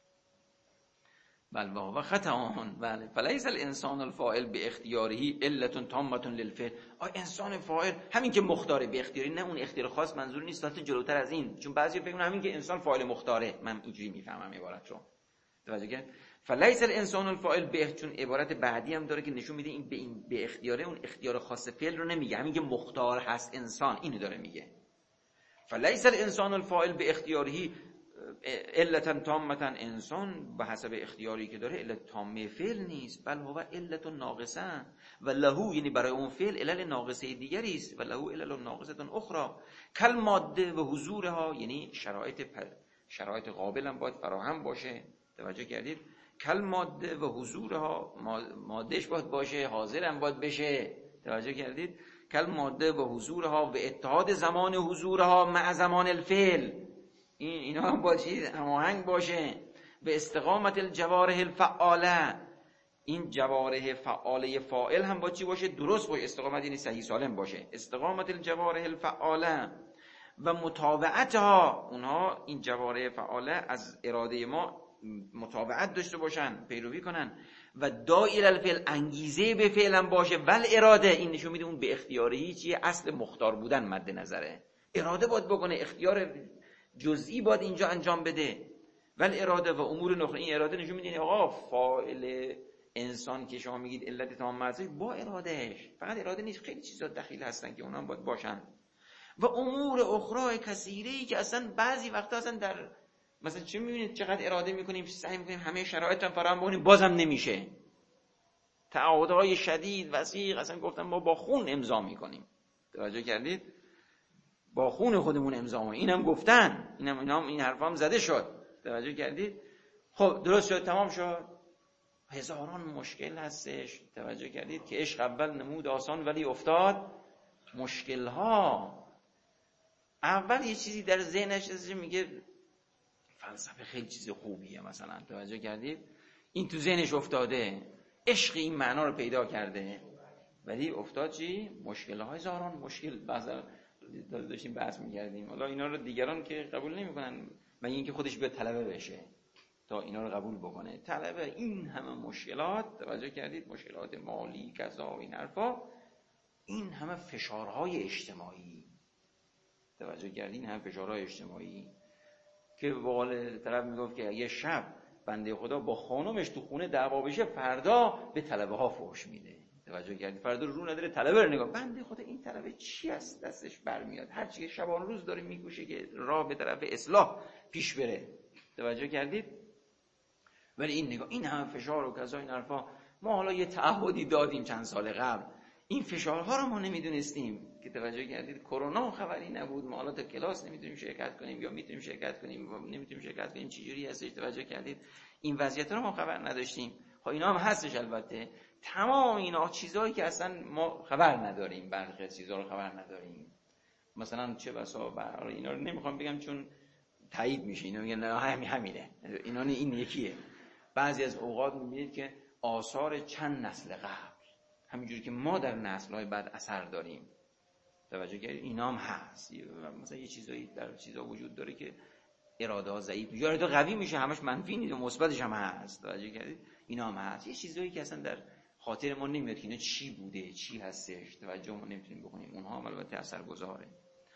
بل و خطأان. بله. فلیس الانسان الفاعل باختیاره علت تامه للفعل. انسان فاعل همین که مختاره به اختیاری، نه اون اختیار خاص منظور نیست، البته جلوتر از این، چون بعضی فکر می‌کنن همین که انسان فاعل مختاره. من اینجوری میفهمم عبارتشو. توجه کرد؟ فلیس الانسان الفاعل به، چون عبارت بعدی هم داره که نشون میده این به اختیاره اون اختیار خاص فعل رو نمیگه، همین که مختار هست انسان اینو داره میگه. فلیس الانسان الفاعل باختیاره علتا تامه، انسان به حسب اختیاری که داره علت تامه فعل نیست، بل هو علت ناقصه و له، یعنی برای اون فعل علل ناقصه دیگری است، و له علل ناقصه اخرى کل ماده و حضورها، یعنی شرایط قابل هم باید فراهم باشه. توجه کردید؟ کل ماده و حضورها، مادهش باید باشه، حاضر هم باید بشه. توجه کردید؟ کل ماده و حضورها و اتحاد زمان حضورها مع زمان الفعل، اینا هم با چیز هماهنگ باشه. به استقامت الجوارح الفعاله، این جوارح فعاله فاعل هم با چی باشه؟ درست باشه. استقامت یعنی صحیح سالم باشه. استقامت الجوارح الفعاله و متابعتها، اونها این جوارح فعاله از اراده ما متابعت داشته باشن، پیروی کنن. و داعی الفعل، انگیزه به فعل هم باشه. ول اراده، این نشون میده اون به اختیاری چیه؟ اصل مختار بودن مد نظره. اراده باید بکنه، اختیار جزئی باید اینجا انجام بده. ول اراده و امور نخره، این اراده نشون میده آقا فاعل انسان که شما میگید علت تامه است با ارادهش، فقط اراده نیست، خیلی چیزا دخیل هستن که اونها باید باشن. و امور اخرى کثیری که اصلا بعضی وقتا اصلا در مثلا چه میبینید چقدر اراده میکنیم، سعی میکنیم همه شرایط هم فراهم بکنیم، بازم نمیشه. تعهدهای شدید وثیق، اصلا گفتم ما با خون امضا میکنیم. توجه کردید؟ با خون خودمون امضا میکنیم. اینم گفتن، این حرفا هم زده شد. توجه کردید؟ خب درست شد، تمام شد. هزاران مشکل هستش. توجه کردید که عشق اول نمود آسان ولی افتاد مشکل‌ها. اول یه چیزی در ذهنش هست میگه فلسفه خیلی چیز خوبیه مثلا. توجه کردید؟ این تو ذهنش افتاده، عشق این معنا رو پیدا کرده ولی افتاد چی؟ مشکل‌های زاران مشکل بعضا داشتیم بحث می‌کردیم. حالا اینا رو دیگران که قبول نمی‌کنن مگه اینکه خودش به طلبه بشه تا اینا رو قبول بکنه. طلبه این همه مشکلات، توجه کردید، مشکلات مالی کذا این حرفا، این همه فشارهای اجتماعی، توجه کردین، هم فشارهای اجتماعی که والد طرف میگفت که یه شب بنده خدا با خانمش تو خونه دعوا بشه فردا به طلبه ها فحش میده. توجه کردید، فردا رو نداره طلبه رو نگاه، بنده خدا این طلبه چی است دستش برمیاد، هر چی که شبان روز داره میکوشه که راه به طرف اصلاح پیش بره. توجه کردید، ولی این نگاه، این همه فشار و کذا این حرفا. ما حالا یه تعهدی دادیم چند سال قبل، این فشارها رو ما نمیدونستیم که توجه کردید کرونا خبری نبود، ما حالا تا کلاس نمیتونیم شرکت کنیم یا میتونیم شرکت کنیم و نمیتونیم شرکت کنیم، چه جوری هستش. توجه کردید این وضعیت رو ما خبر نداشتیم. ها اینا هم هستش البته، تمام اینا چیزایی که اصلا ما خبر نداریم، برخی چیزا رو خبر نداریم. مثلا چه بسا برای اینا رو نمیخوام بگم چون تایید میشه، اینا میگن نه همینه، اینا این یکیه. بعضی از اوقات میبینید که آثار چند نسل قبل، همینجوری که ما در نسل‌های بعد اثر داریم، توجه کردید، اینا هم هست. مثلا یه چیزایی در چیزا وجود داره که اراده ها ضعیف میشه، اراده قوی میشه، همش منفی نیست، مثبتش هم هست. توجه کردید، اینا هم هست. یه چیزایی که اصلا در خاطر ما نمیاد که اینا چی بوده، چی هستش، توجه ما نمیتونیم بکنیم، اونها هم البته اثرگذاره.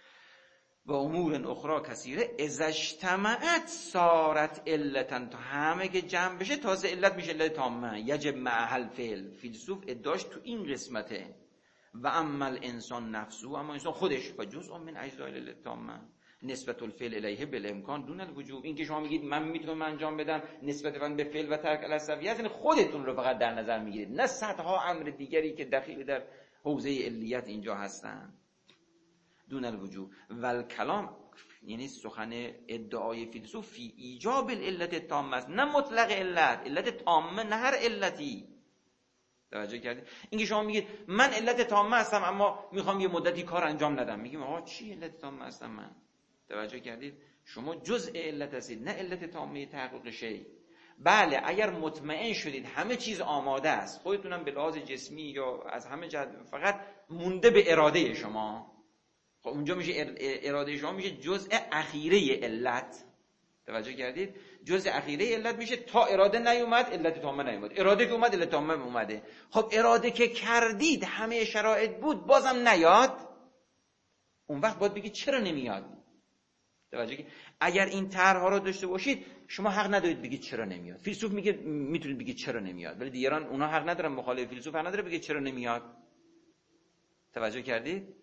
و امور اخرى کثیره اذا اجتمعت صارت علتا، تا همه که جمع بشه تازه علت میشه، علت تامه. یجب مع الفعل، فیلسوف ادعاش تو این قسمته. و اما الانسان نفسه، اما انسان خودش، فجزء من اجزاء العلت تامه نسبت الفعل الیه بالامکان دون الوجوب. این که شما میگید من میتونم انجام بدم نسبت من به فعل و ترک الاسویه، یعنی خودتون رو فقط در نظر میگیرید، نه صدها امر دیگری که دخیل در حوزه علیت اینجا هستن. دون الوجوب و الکلام، یعنی سخن ادعای فیلسوف فی ایجاب العلت التامه است، نه مطلق علت تامه، نه هر علتی. توجه کردید؟ اینکه شما میگید من علت تامه هستم اما میخوام یه مدتی کار انجام ندم، میگیم آقا چی علت تامه هستم من؟ توجه کردید؟ شما جزء علت هستید، نه علت تامه تحقق شیء. بله اگر مطمئن شدید همه چیز آماده است، خودتونم به لحاظ جسمی یا از همه جهت فقط مونده به اراده شما، خب اونجا میشه اراده شما میشه جزء اخیره علت. توجه کردید؟ جزء اخیره علت میشه، تا اراده نیومد علت تامه نیومد، اراده که اومد علت تامه اومده. خب اراده که کردید همه شرایط بود بازم نیاد، اون وقت باید بگید چرا نمیاد. توجه کردید؟ اگر این طرح‌ها رو داشته باشید شما حق ندارید بگید چرا نمیاد. فیلسوف میگه میتونید بگید چرا نمیاد، ولی دیگران اونها حق ندارن، مخالف فیلسوف حق نداره بگه چرا نمیاد. توجه کردید؟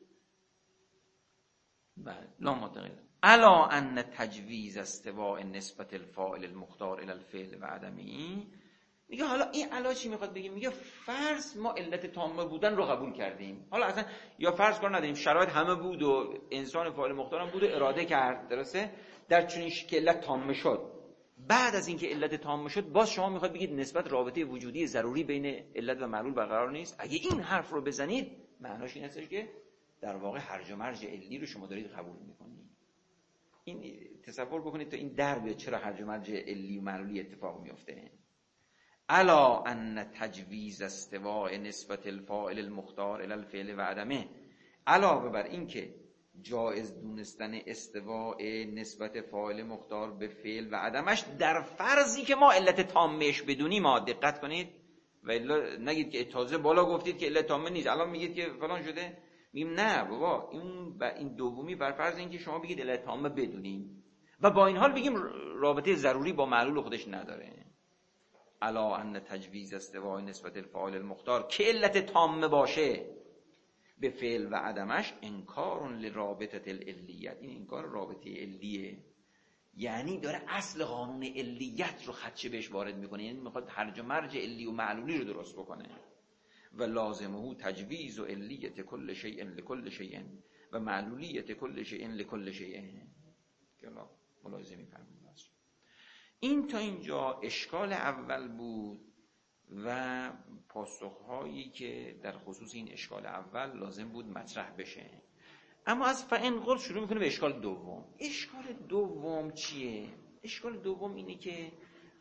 بله لا معتقد الا ان تجویز استواء نسبت الفاعل المختار الى الفعل و عدمه. میگه حالا این علا چی میخواد بگه؟ میگه فرض ما علت تامه بودن رو قبول کردیم، حالا اصلا یا فرض کار نداریم، شرایط همه بود و انسان فاعل مختار هم بود و اراده کرد، درسته؟ در چنین که علت تامه شد، بعد از اینکه علت تامه شد باز شما میخواد بگید نسبت رابطه وجودی ضروری بین علت و معلول برقرار نیست. اگه این حرف رو بزنید معناش این هستش که در واقع هرج و مرج علی رو شما دارید قبول میکنید. این تصور بکنید تا این در بیاد چرا هرج و مرج علی و معلولی اتفاق میفته. الا ان تجویز استواء نسبت الفاعل المختار الی الفعل و عدمه، علاوه بر این که جایز دونستن استواء نسبت فاعل مختار به فعل و عدمش در فرضی که ما علت تامهش بدونیم. ما دقت کنید و الا نگید که تازه بالا گفتید که علت تامه نیست الان میگید که فلان شده. میگیم نه بابا، این دومی بر فرض اینکه شما بگید علت تامه بدونیم و با این حال بگیم رابطه ضروری با معلول خودش نداره. الا ان تجویز استواء نسبت الفاعل المختار که علت تامه باشه به فعل و عدمش انکار لرابطه العلیت، این انکار رابطه علیه، یعنی داره اصل قانون علیت رو خدشه بهش وارد میکنه، یعنی میخواد هرج و مرج علی و معلولی رو درست بکنه. و لازمه تجویز و علیت کل شیء لکل شیء و معلولیت کل شیء لکل شیء که الله ملاحظه می‌فرمایید. این تا اینجا اشکال اول بود و پاسخهایی که در خصوص این اشکال اول لازم بود مطرح بشه. اما از فإن قل شروع میکنه به اشکال دوم. اشکال دوم چیه؟ اشکال دوم اینه که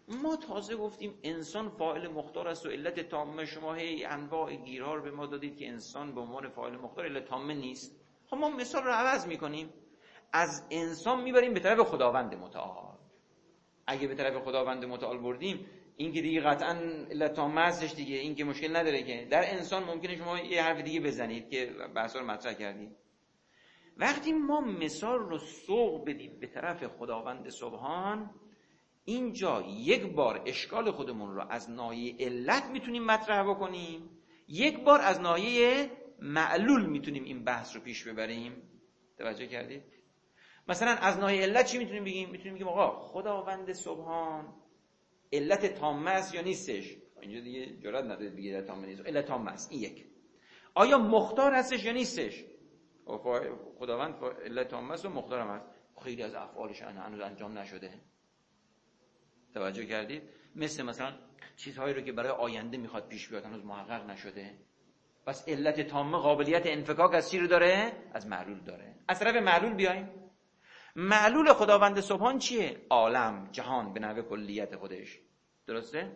ما تازه گفتیم انسان فاعل مختار است و علت تامه. شما هی انواع گیرها رو به ما دادید که انسان به عنوان فاعل مختار علت تامه نیست. خب ما مثال رو عوض میکنیم، از انسان میبریم به طرف خداوند متعال. اگه به طرف خداوند متعال بردیم، این که دیگه قطعا علت تامه هستش دیگه، این که مشکل نداره که. در انسان ممکنه شما یه حرف دیگه بزنید که بحثا رو مطرح کردیم. وقتی ما مثال رو سوق بدیم به طرف خداوند سبحان، اینجا یک بار اشکال خودمون رو از ناحیه علت میتونیم مطرح بکنیم، یک بار از ناحیه معلول میتونیم این بحث رو پیش ببریم. توجه کردید؟ مثلا از ناحیه علت چی میتونیم بگیم؟ میتونیم بگیم آقا خداوند سبحان علت تامه است یا نیستش؟ اینجا دیگه جرئت ندارید بگید علت تامه نیست، علت تامه است. این یک. آیا مختار هستش یا نیستش؟ خداوند علت تامه است و مختار هم هست. خیلی از افعالش هنوز انجام نشده. توجه کردید؟ مثلا چیزهایی رو که برای آینده میخواد پیش بیاد هنوز محقق نشده. پس علت تامه قابلیت انفکاک از چی رو داره؟ از معلول داره. از طرف معلول بیایم. معلول خداوند سبحان چیه؟ عالم، جهان به نحو کلیت خودش. درسته؟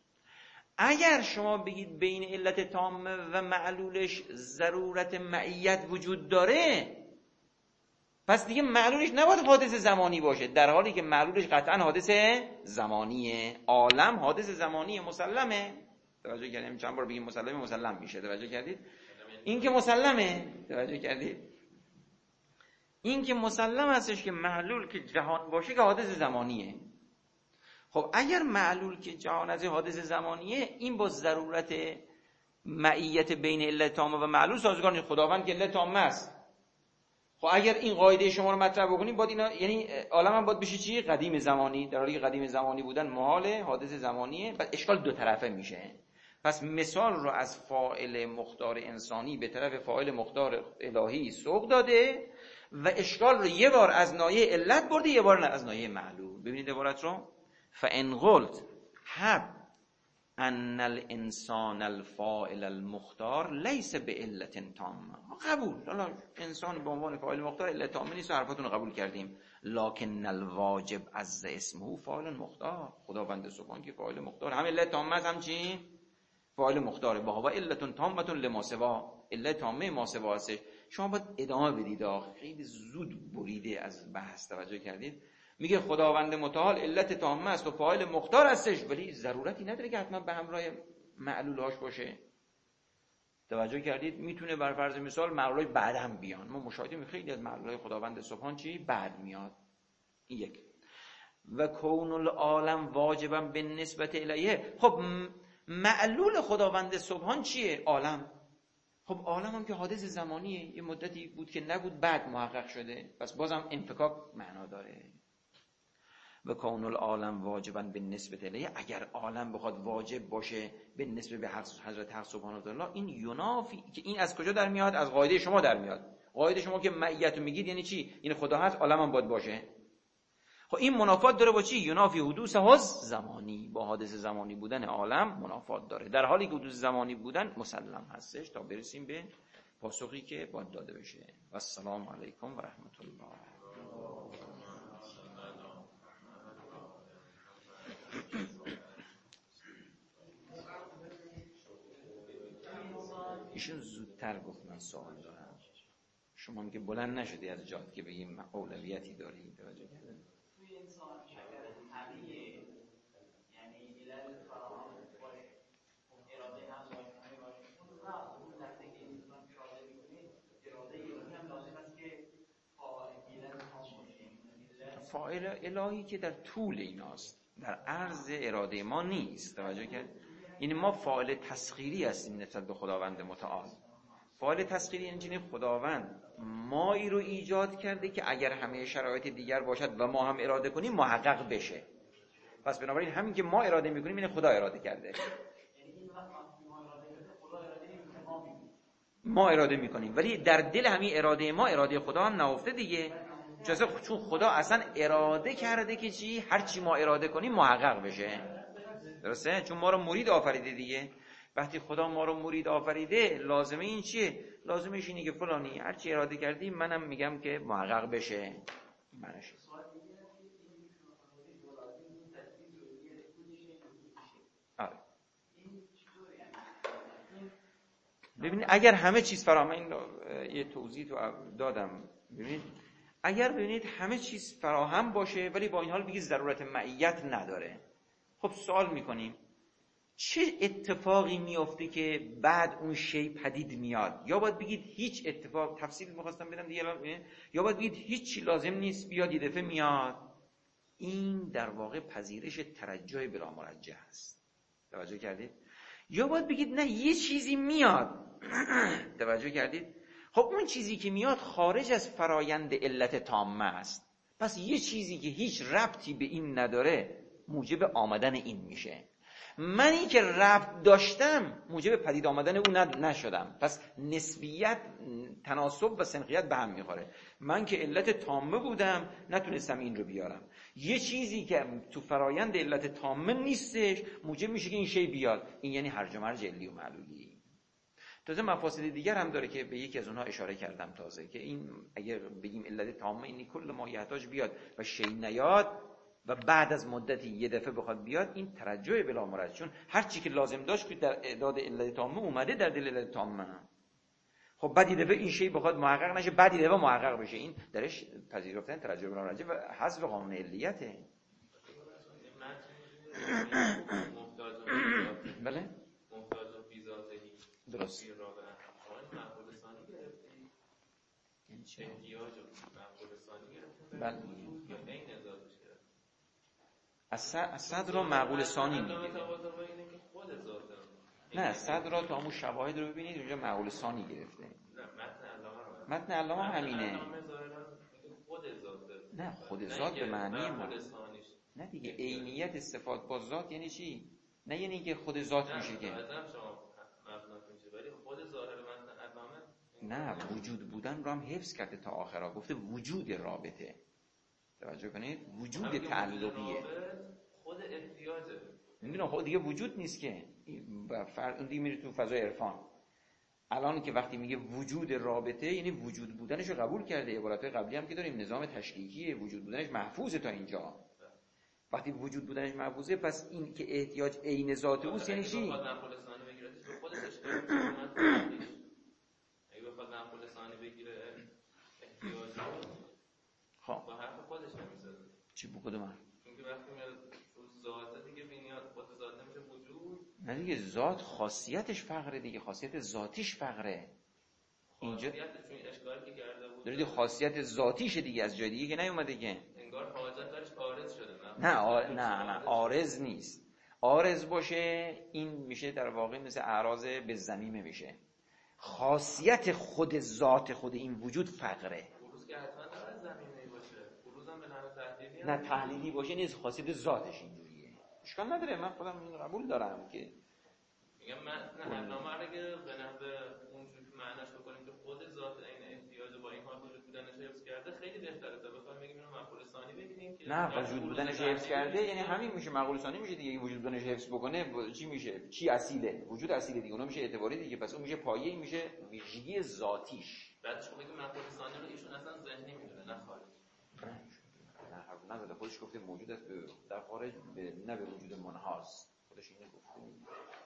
اگر شما بگید بین علت تامه و معلولش ضرورت معیت وجود داره، پس دیگه معلولش نباید حادث زمانی باشه، در حالی که معلولش قطعا حادث زمانیه. عالم حادث زمانیه، مسلمه. توجه کردید؟ چند بار بگیم مسلمه، مسلم میشه. توجه کردید؟ این که مسلمه. توجه کردید؟ این که مسلم هستش که معلول که جهان باشه که حادث زمانیه. خب اگر معلول که جهان از حادث زمانیه، این با ضرورت معیت بین علت تامه و معلول سازگار نیست. خداوند که علت تامه است. خب اگر این قاعده شما رو مطرح بکنیم، باید اینا، یعنی عالم هم باید بشه چی؟ قدیم زمانی، در حالی که قدیم زمانی بودن محاله، حادث زمانیه. پس اشکال دو طرفه میشه. پس مثال رو از فاعل مختار انسانی به طرف فاعل مختار الهی سوق داده و اشکال رو یه بار از ناحیه علت برده، یه بار از ناحیه معلول. ببینید عبارت رو، فان قلت حب ان الانسان الفاعل المختار لیس بعلت تامه. قبول، حالا انسان به عنوان فاعل مختار علت تامه نیست، حرفاتون رو قبول کردیم. لکن الواجب عز اسمه فاعل مختار. خداوند سبحان که فاعل مختار، هم علت تامه است، هم چی؟ فاعل مختاره. با هوا علت تامه لما سوا، علت تامه ما سوا هست. شما باید ادامه بدید. خیلی زود بریده از بحث. توجه کردید؟ میگه خداوند متعال علت تامه است و فاعل مختار هستش، ولی ضرورتی نداره که حتما به همراه معلولهاش باشه. توجه کردید؟ میتونه بر فرض مثال معلولای بعد هم بیان. ما مشاهده خیلی از معلولای خداوند سبحان چی؟ بعد میاد. این یک. و کون العالم واجبا به نسبت الیه. خب معلول خداوند سبحان چیه؟ عالم. خب عالم هم که حادث زمانیه، یه مدتی بود که نبود، بعد محقق شده، پس بازم انفکاک معنا داره. و کون العالم واجبا به نسبت الیه، اگر عالم بخواد واجب باشه به نسبت به حضرت حق سبحانه و تعالی، این ینافی، که این از کجا در میاد؟ از قاعده شما در میاد. قاعده شما که معیت میگید یعنی چی؟ این خدا هست، عالم هم باید باشه. خب این منافات داره با چی؟ ینافی حدوث حادث زمانی، با حادث زمانی بودن عالم منافات داره، در حالی که حدوث زمانی بودن مسلم هستش. تا برسیم به پاسخی که باید داده بشه. و السلام علیکم و رحمت الله. ایشون زودتر گفت من سوال دارم. شما هم که بلند نشدی از جات که بگیم اولویتی داری. توجه کردید؟ توی انسان شکر طبیعیه، یعنی علل فراهم باشه، اراده هم باشه، اون لحظه که انسان اراده میکنه، اراده الهی هم لازم است که علل تام باشه. فاعل الهی که در طول ایناست، در عرض اراده ما نیست. توجه کرد؟ یعنی ما فاعل تسخیری هستیم نسبت به خداوند متعال. فاعل تسخیری یعنی خداوند مایی رو ایجاد کرده که اگر همه شرایط دیگر باشد و ما هم اراده کنیم محقق بشه. پس بنابراین همین که ما اراده میکنیم این خدا اراده کرده. ما اراده میکنیم، ولی در دل همین اراده ما اراده خدا هم نهفته دیگه. چون خدا اصلا اراده کرده که چی؟ هر چی ما اراده کنیم محقق بشه. درسته؟ چون ما رو مرید آفریده دیگه. وقتی خدا ما رو مرید آفریده، لازمه این چیه؟ لازمش اینه که فلانی هر چی اراده کردی منم میگم که محقق بشه. معنیش ببینید اگر همه چیز فراهم، این یه توضیح تو دادم، ببینید اگر ببینید همه چیز فراهم باشه ولی با این حال بگید ضرورت معیت نداره، خب سوال میکنیم چه اتفاقی میفته که بعد اون شی پدید میاد؟ یا باید بگید هیچ اتفاق، تفصیل میخواستم بدم دیگه الان، یا باید بگید هیچ چی لازم نیست بیاد یه دفعه میاد. این در واقع پذیرش ترجح بلا مرجح است. توجه کردید؟ یا باید بگید نه یه چیزی میاد. توجه کردید؟ خب اون چیزی که میاد خارج از فرایند علت تامه است، پس یه چیزی که هیچ ربطی به این نداره موجب آمدن این میشه. منی که ربط داشتم موجب پدید آمدن اون نشدم، پس نسبیت، تناسب و سنخیت به هم میخوره. من که علت تامه بودم نتونستم این رو بیارم، یه چیزی که تو فرایند علت تامه نیستش موجب میشه که این شی بیاد. این یعنی هرج و مرج علی و معلولی. تازه مفاسد دیگر هم داره که به یکی از اونها اشاره کردم تازه، که این اگر بگیم علت تامه اینی کل ما یحتاج بیاد و شی نیاد و بعد از مدتی یه دفعه بخواد بیاد، این ترجح بلا مرجح، چون هر چی که لازم داشت که در اعداد علت تامه اومده در دل علت تامه. خب بعد یه دفعه این شی بخواد محقق نشه، بعد یه دفعه محقق بشه، این درش پذیرفتن ترجح بلا مرجح و حذف قانون علیته. بله درست. یعنی چی؟ بله. از صد را معقول ثانی میگیره. نه صد را تا همون شواهد رو ببینید اونجا معقول ثانی گرفته. متن علامه همینه. نه خود ذات به معنی ما. نه دیگه عینیت صفات با ذات یعنی چی؟ نه یعنی اینکه خود ذات میشه که. نه وجود بودن رو هم حفظ کرده تا آخرا، گفته وجود رابطه. توجه کنید وجود تعلقیه. خود احتیاجه. میدونم خود دیگه وجود نیست که، اون دیگه میره تو فضای عرفان. الان که وقتی میگه وجود رابطه یعنی وجود بودنش رو قبول کرده. عبارات قبلی هم که داریم نظام تشکیکیه، وجود بودنش محفوظه تا اینجا. وقتی وجود بودنش محفوظه پس این که احتیاج عین ذات اوست یعنی چی؟ خب با حرف خودش نمیسازه. چی بود من؟ چون که وقتی میاد ذات دیگه بینیاد خود ذات نمیشه وجود. نه دیگه ذات خاصیتش فقره دیگه، خاصیت ذاتیش فقره. اینجا خاصیتش اشکالی که کرده بود. داره خاصیت ذاتیشه دیگه، از جای دیگه که نیومده که. انگار حاجت دارش عارض شده. نه عارض نیست. عارض باشه این میشه در واقع مثل اعراض به زمینه میشه. خاصیت خود ذات خود این وجود فقره. بروز که حتما داره زمینه‌ای باشه. بروز هم به نحو تحلیلی نه تحلیلی باشه نیست، خاصیت ذاتش اینجوریه. اشکال نداره، من خودم این قبول دارم که میگم من علامه رو که به نحو اونجوری که معناش بکنیم که خود ذات این احتیاج با این حال وجود بودنش حفظ کرده خیلی بهتره تا بخوایم بگیم اینو معقول ثانی بگیریم که نه وجود بودنش حفظ کرده یعنی همین میشه معقول ثانی میشه دیگه. وجود بودنش حفظ بکنه چی میشه؟ چی اصیله؟ وجود اصیله دیگه، اون میشه اعتباری دیگه، پس اون میشه پایه‌ای، میشه ویژگی ذاتیش. بعدش خب بگیم معقول ثانی رو ایشون اصلا ذهنی میدونه نه خارج. نه نزده خودش گفته موجود است در خارج، نه به وجود منحاز، خودش اینو گفته.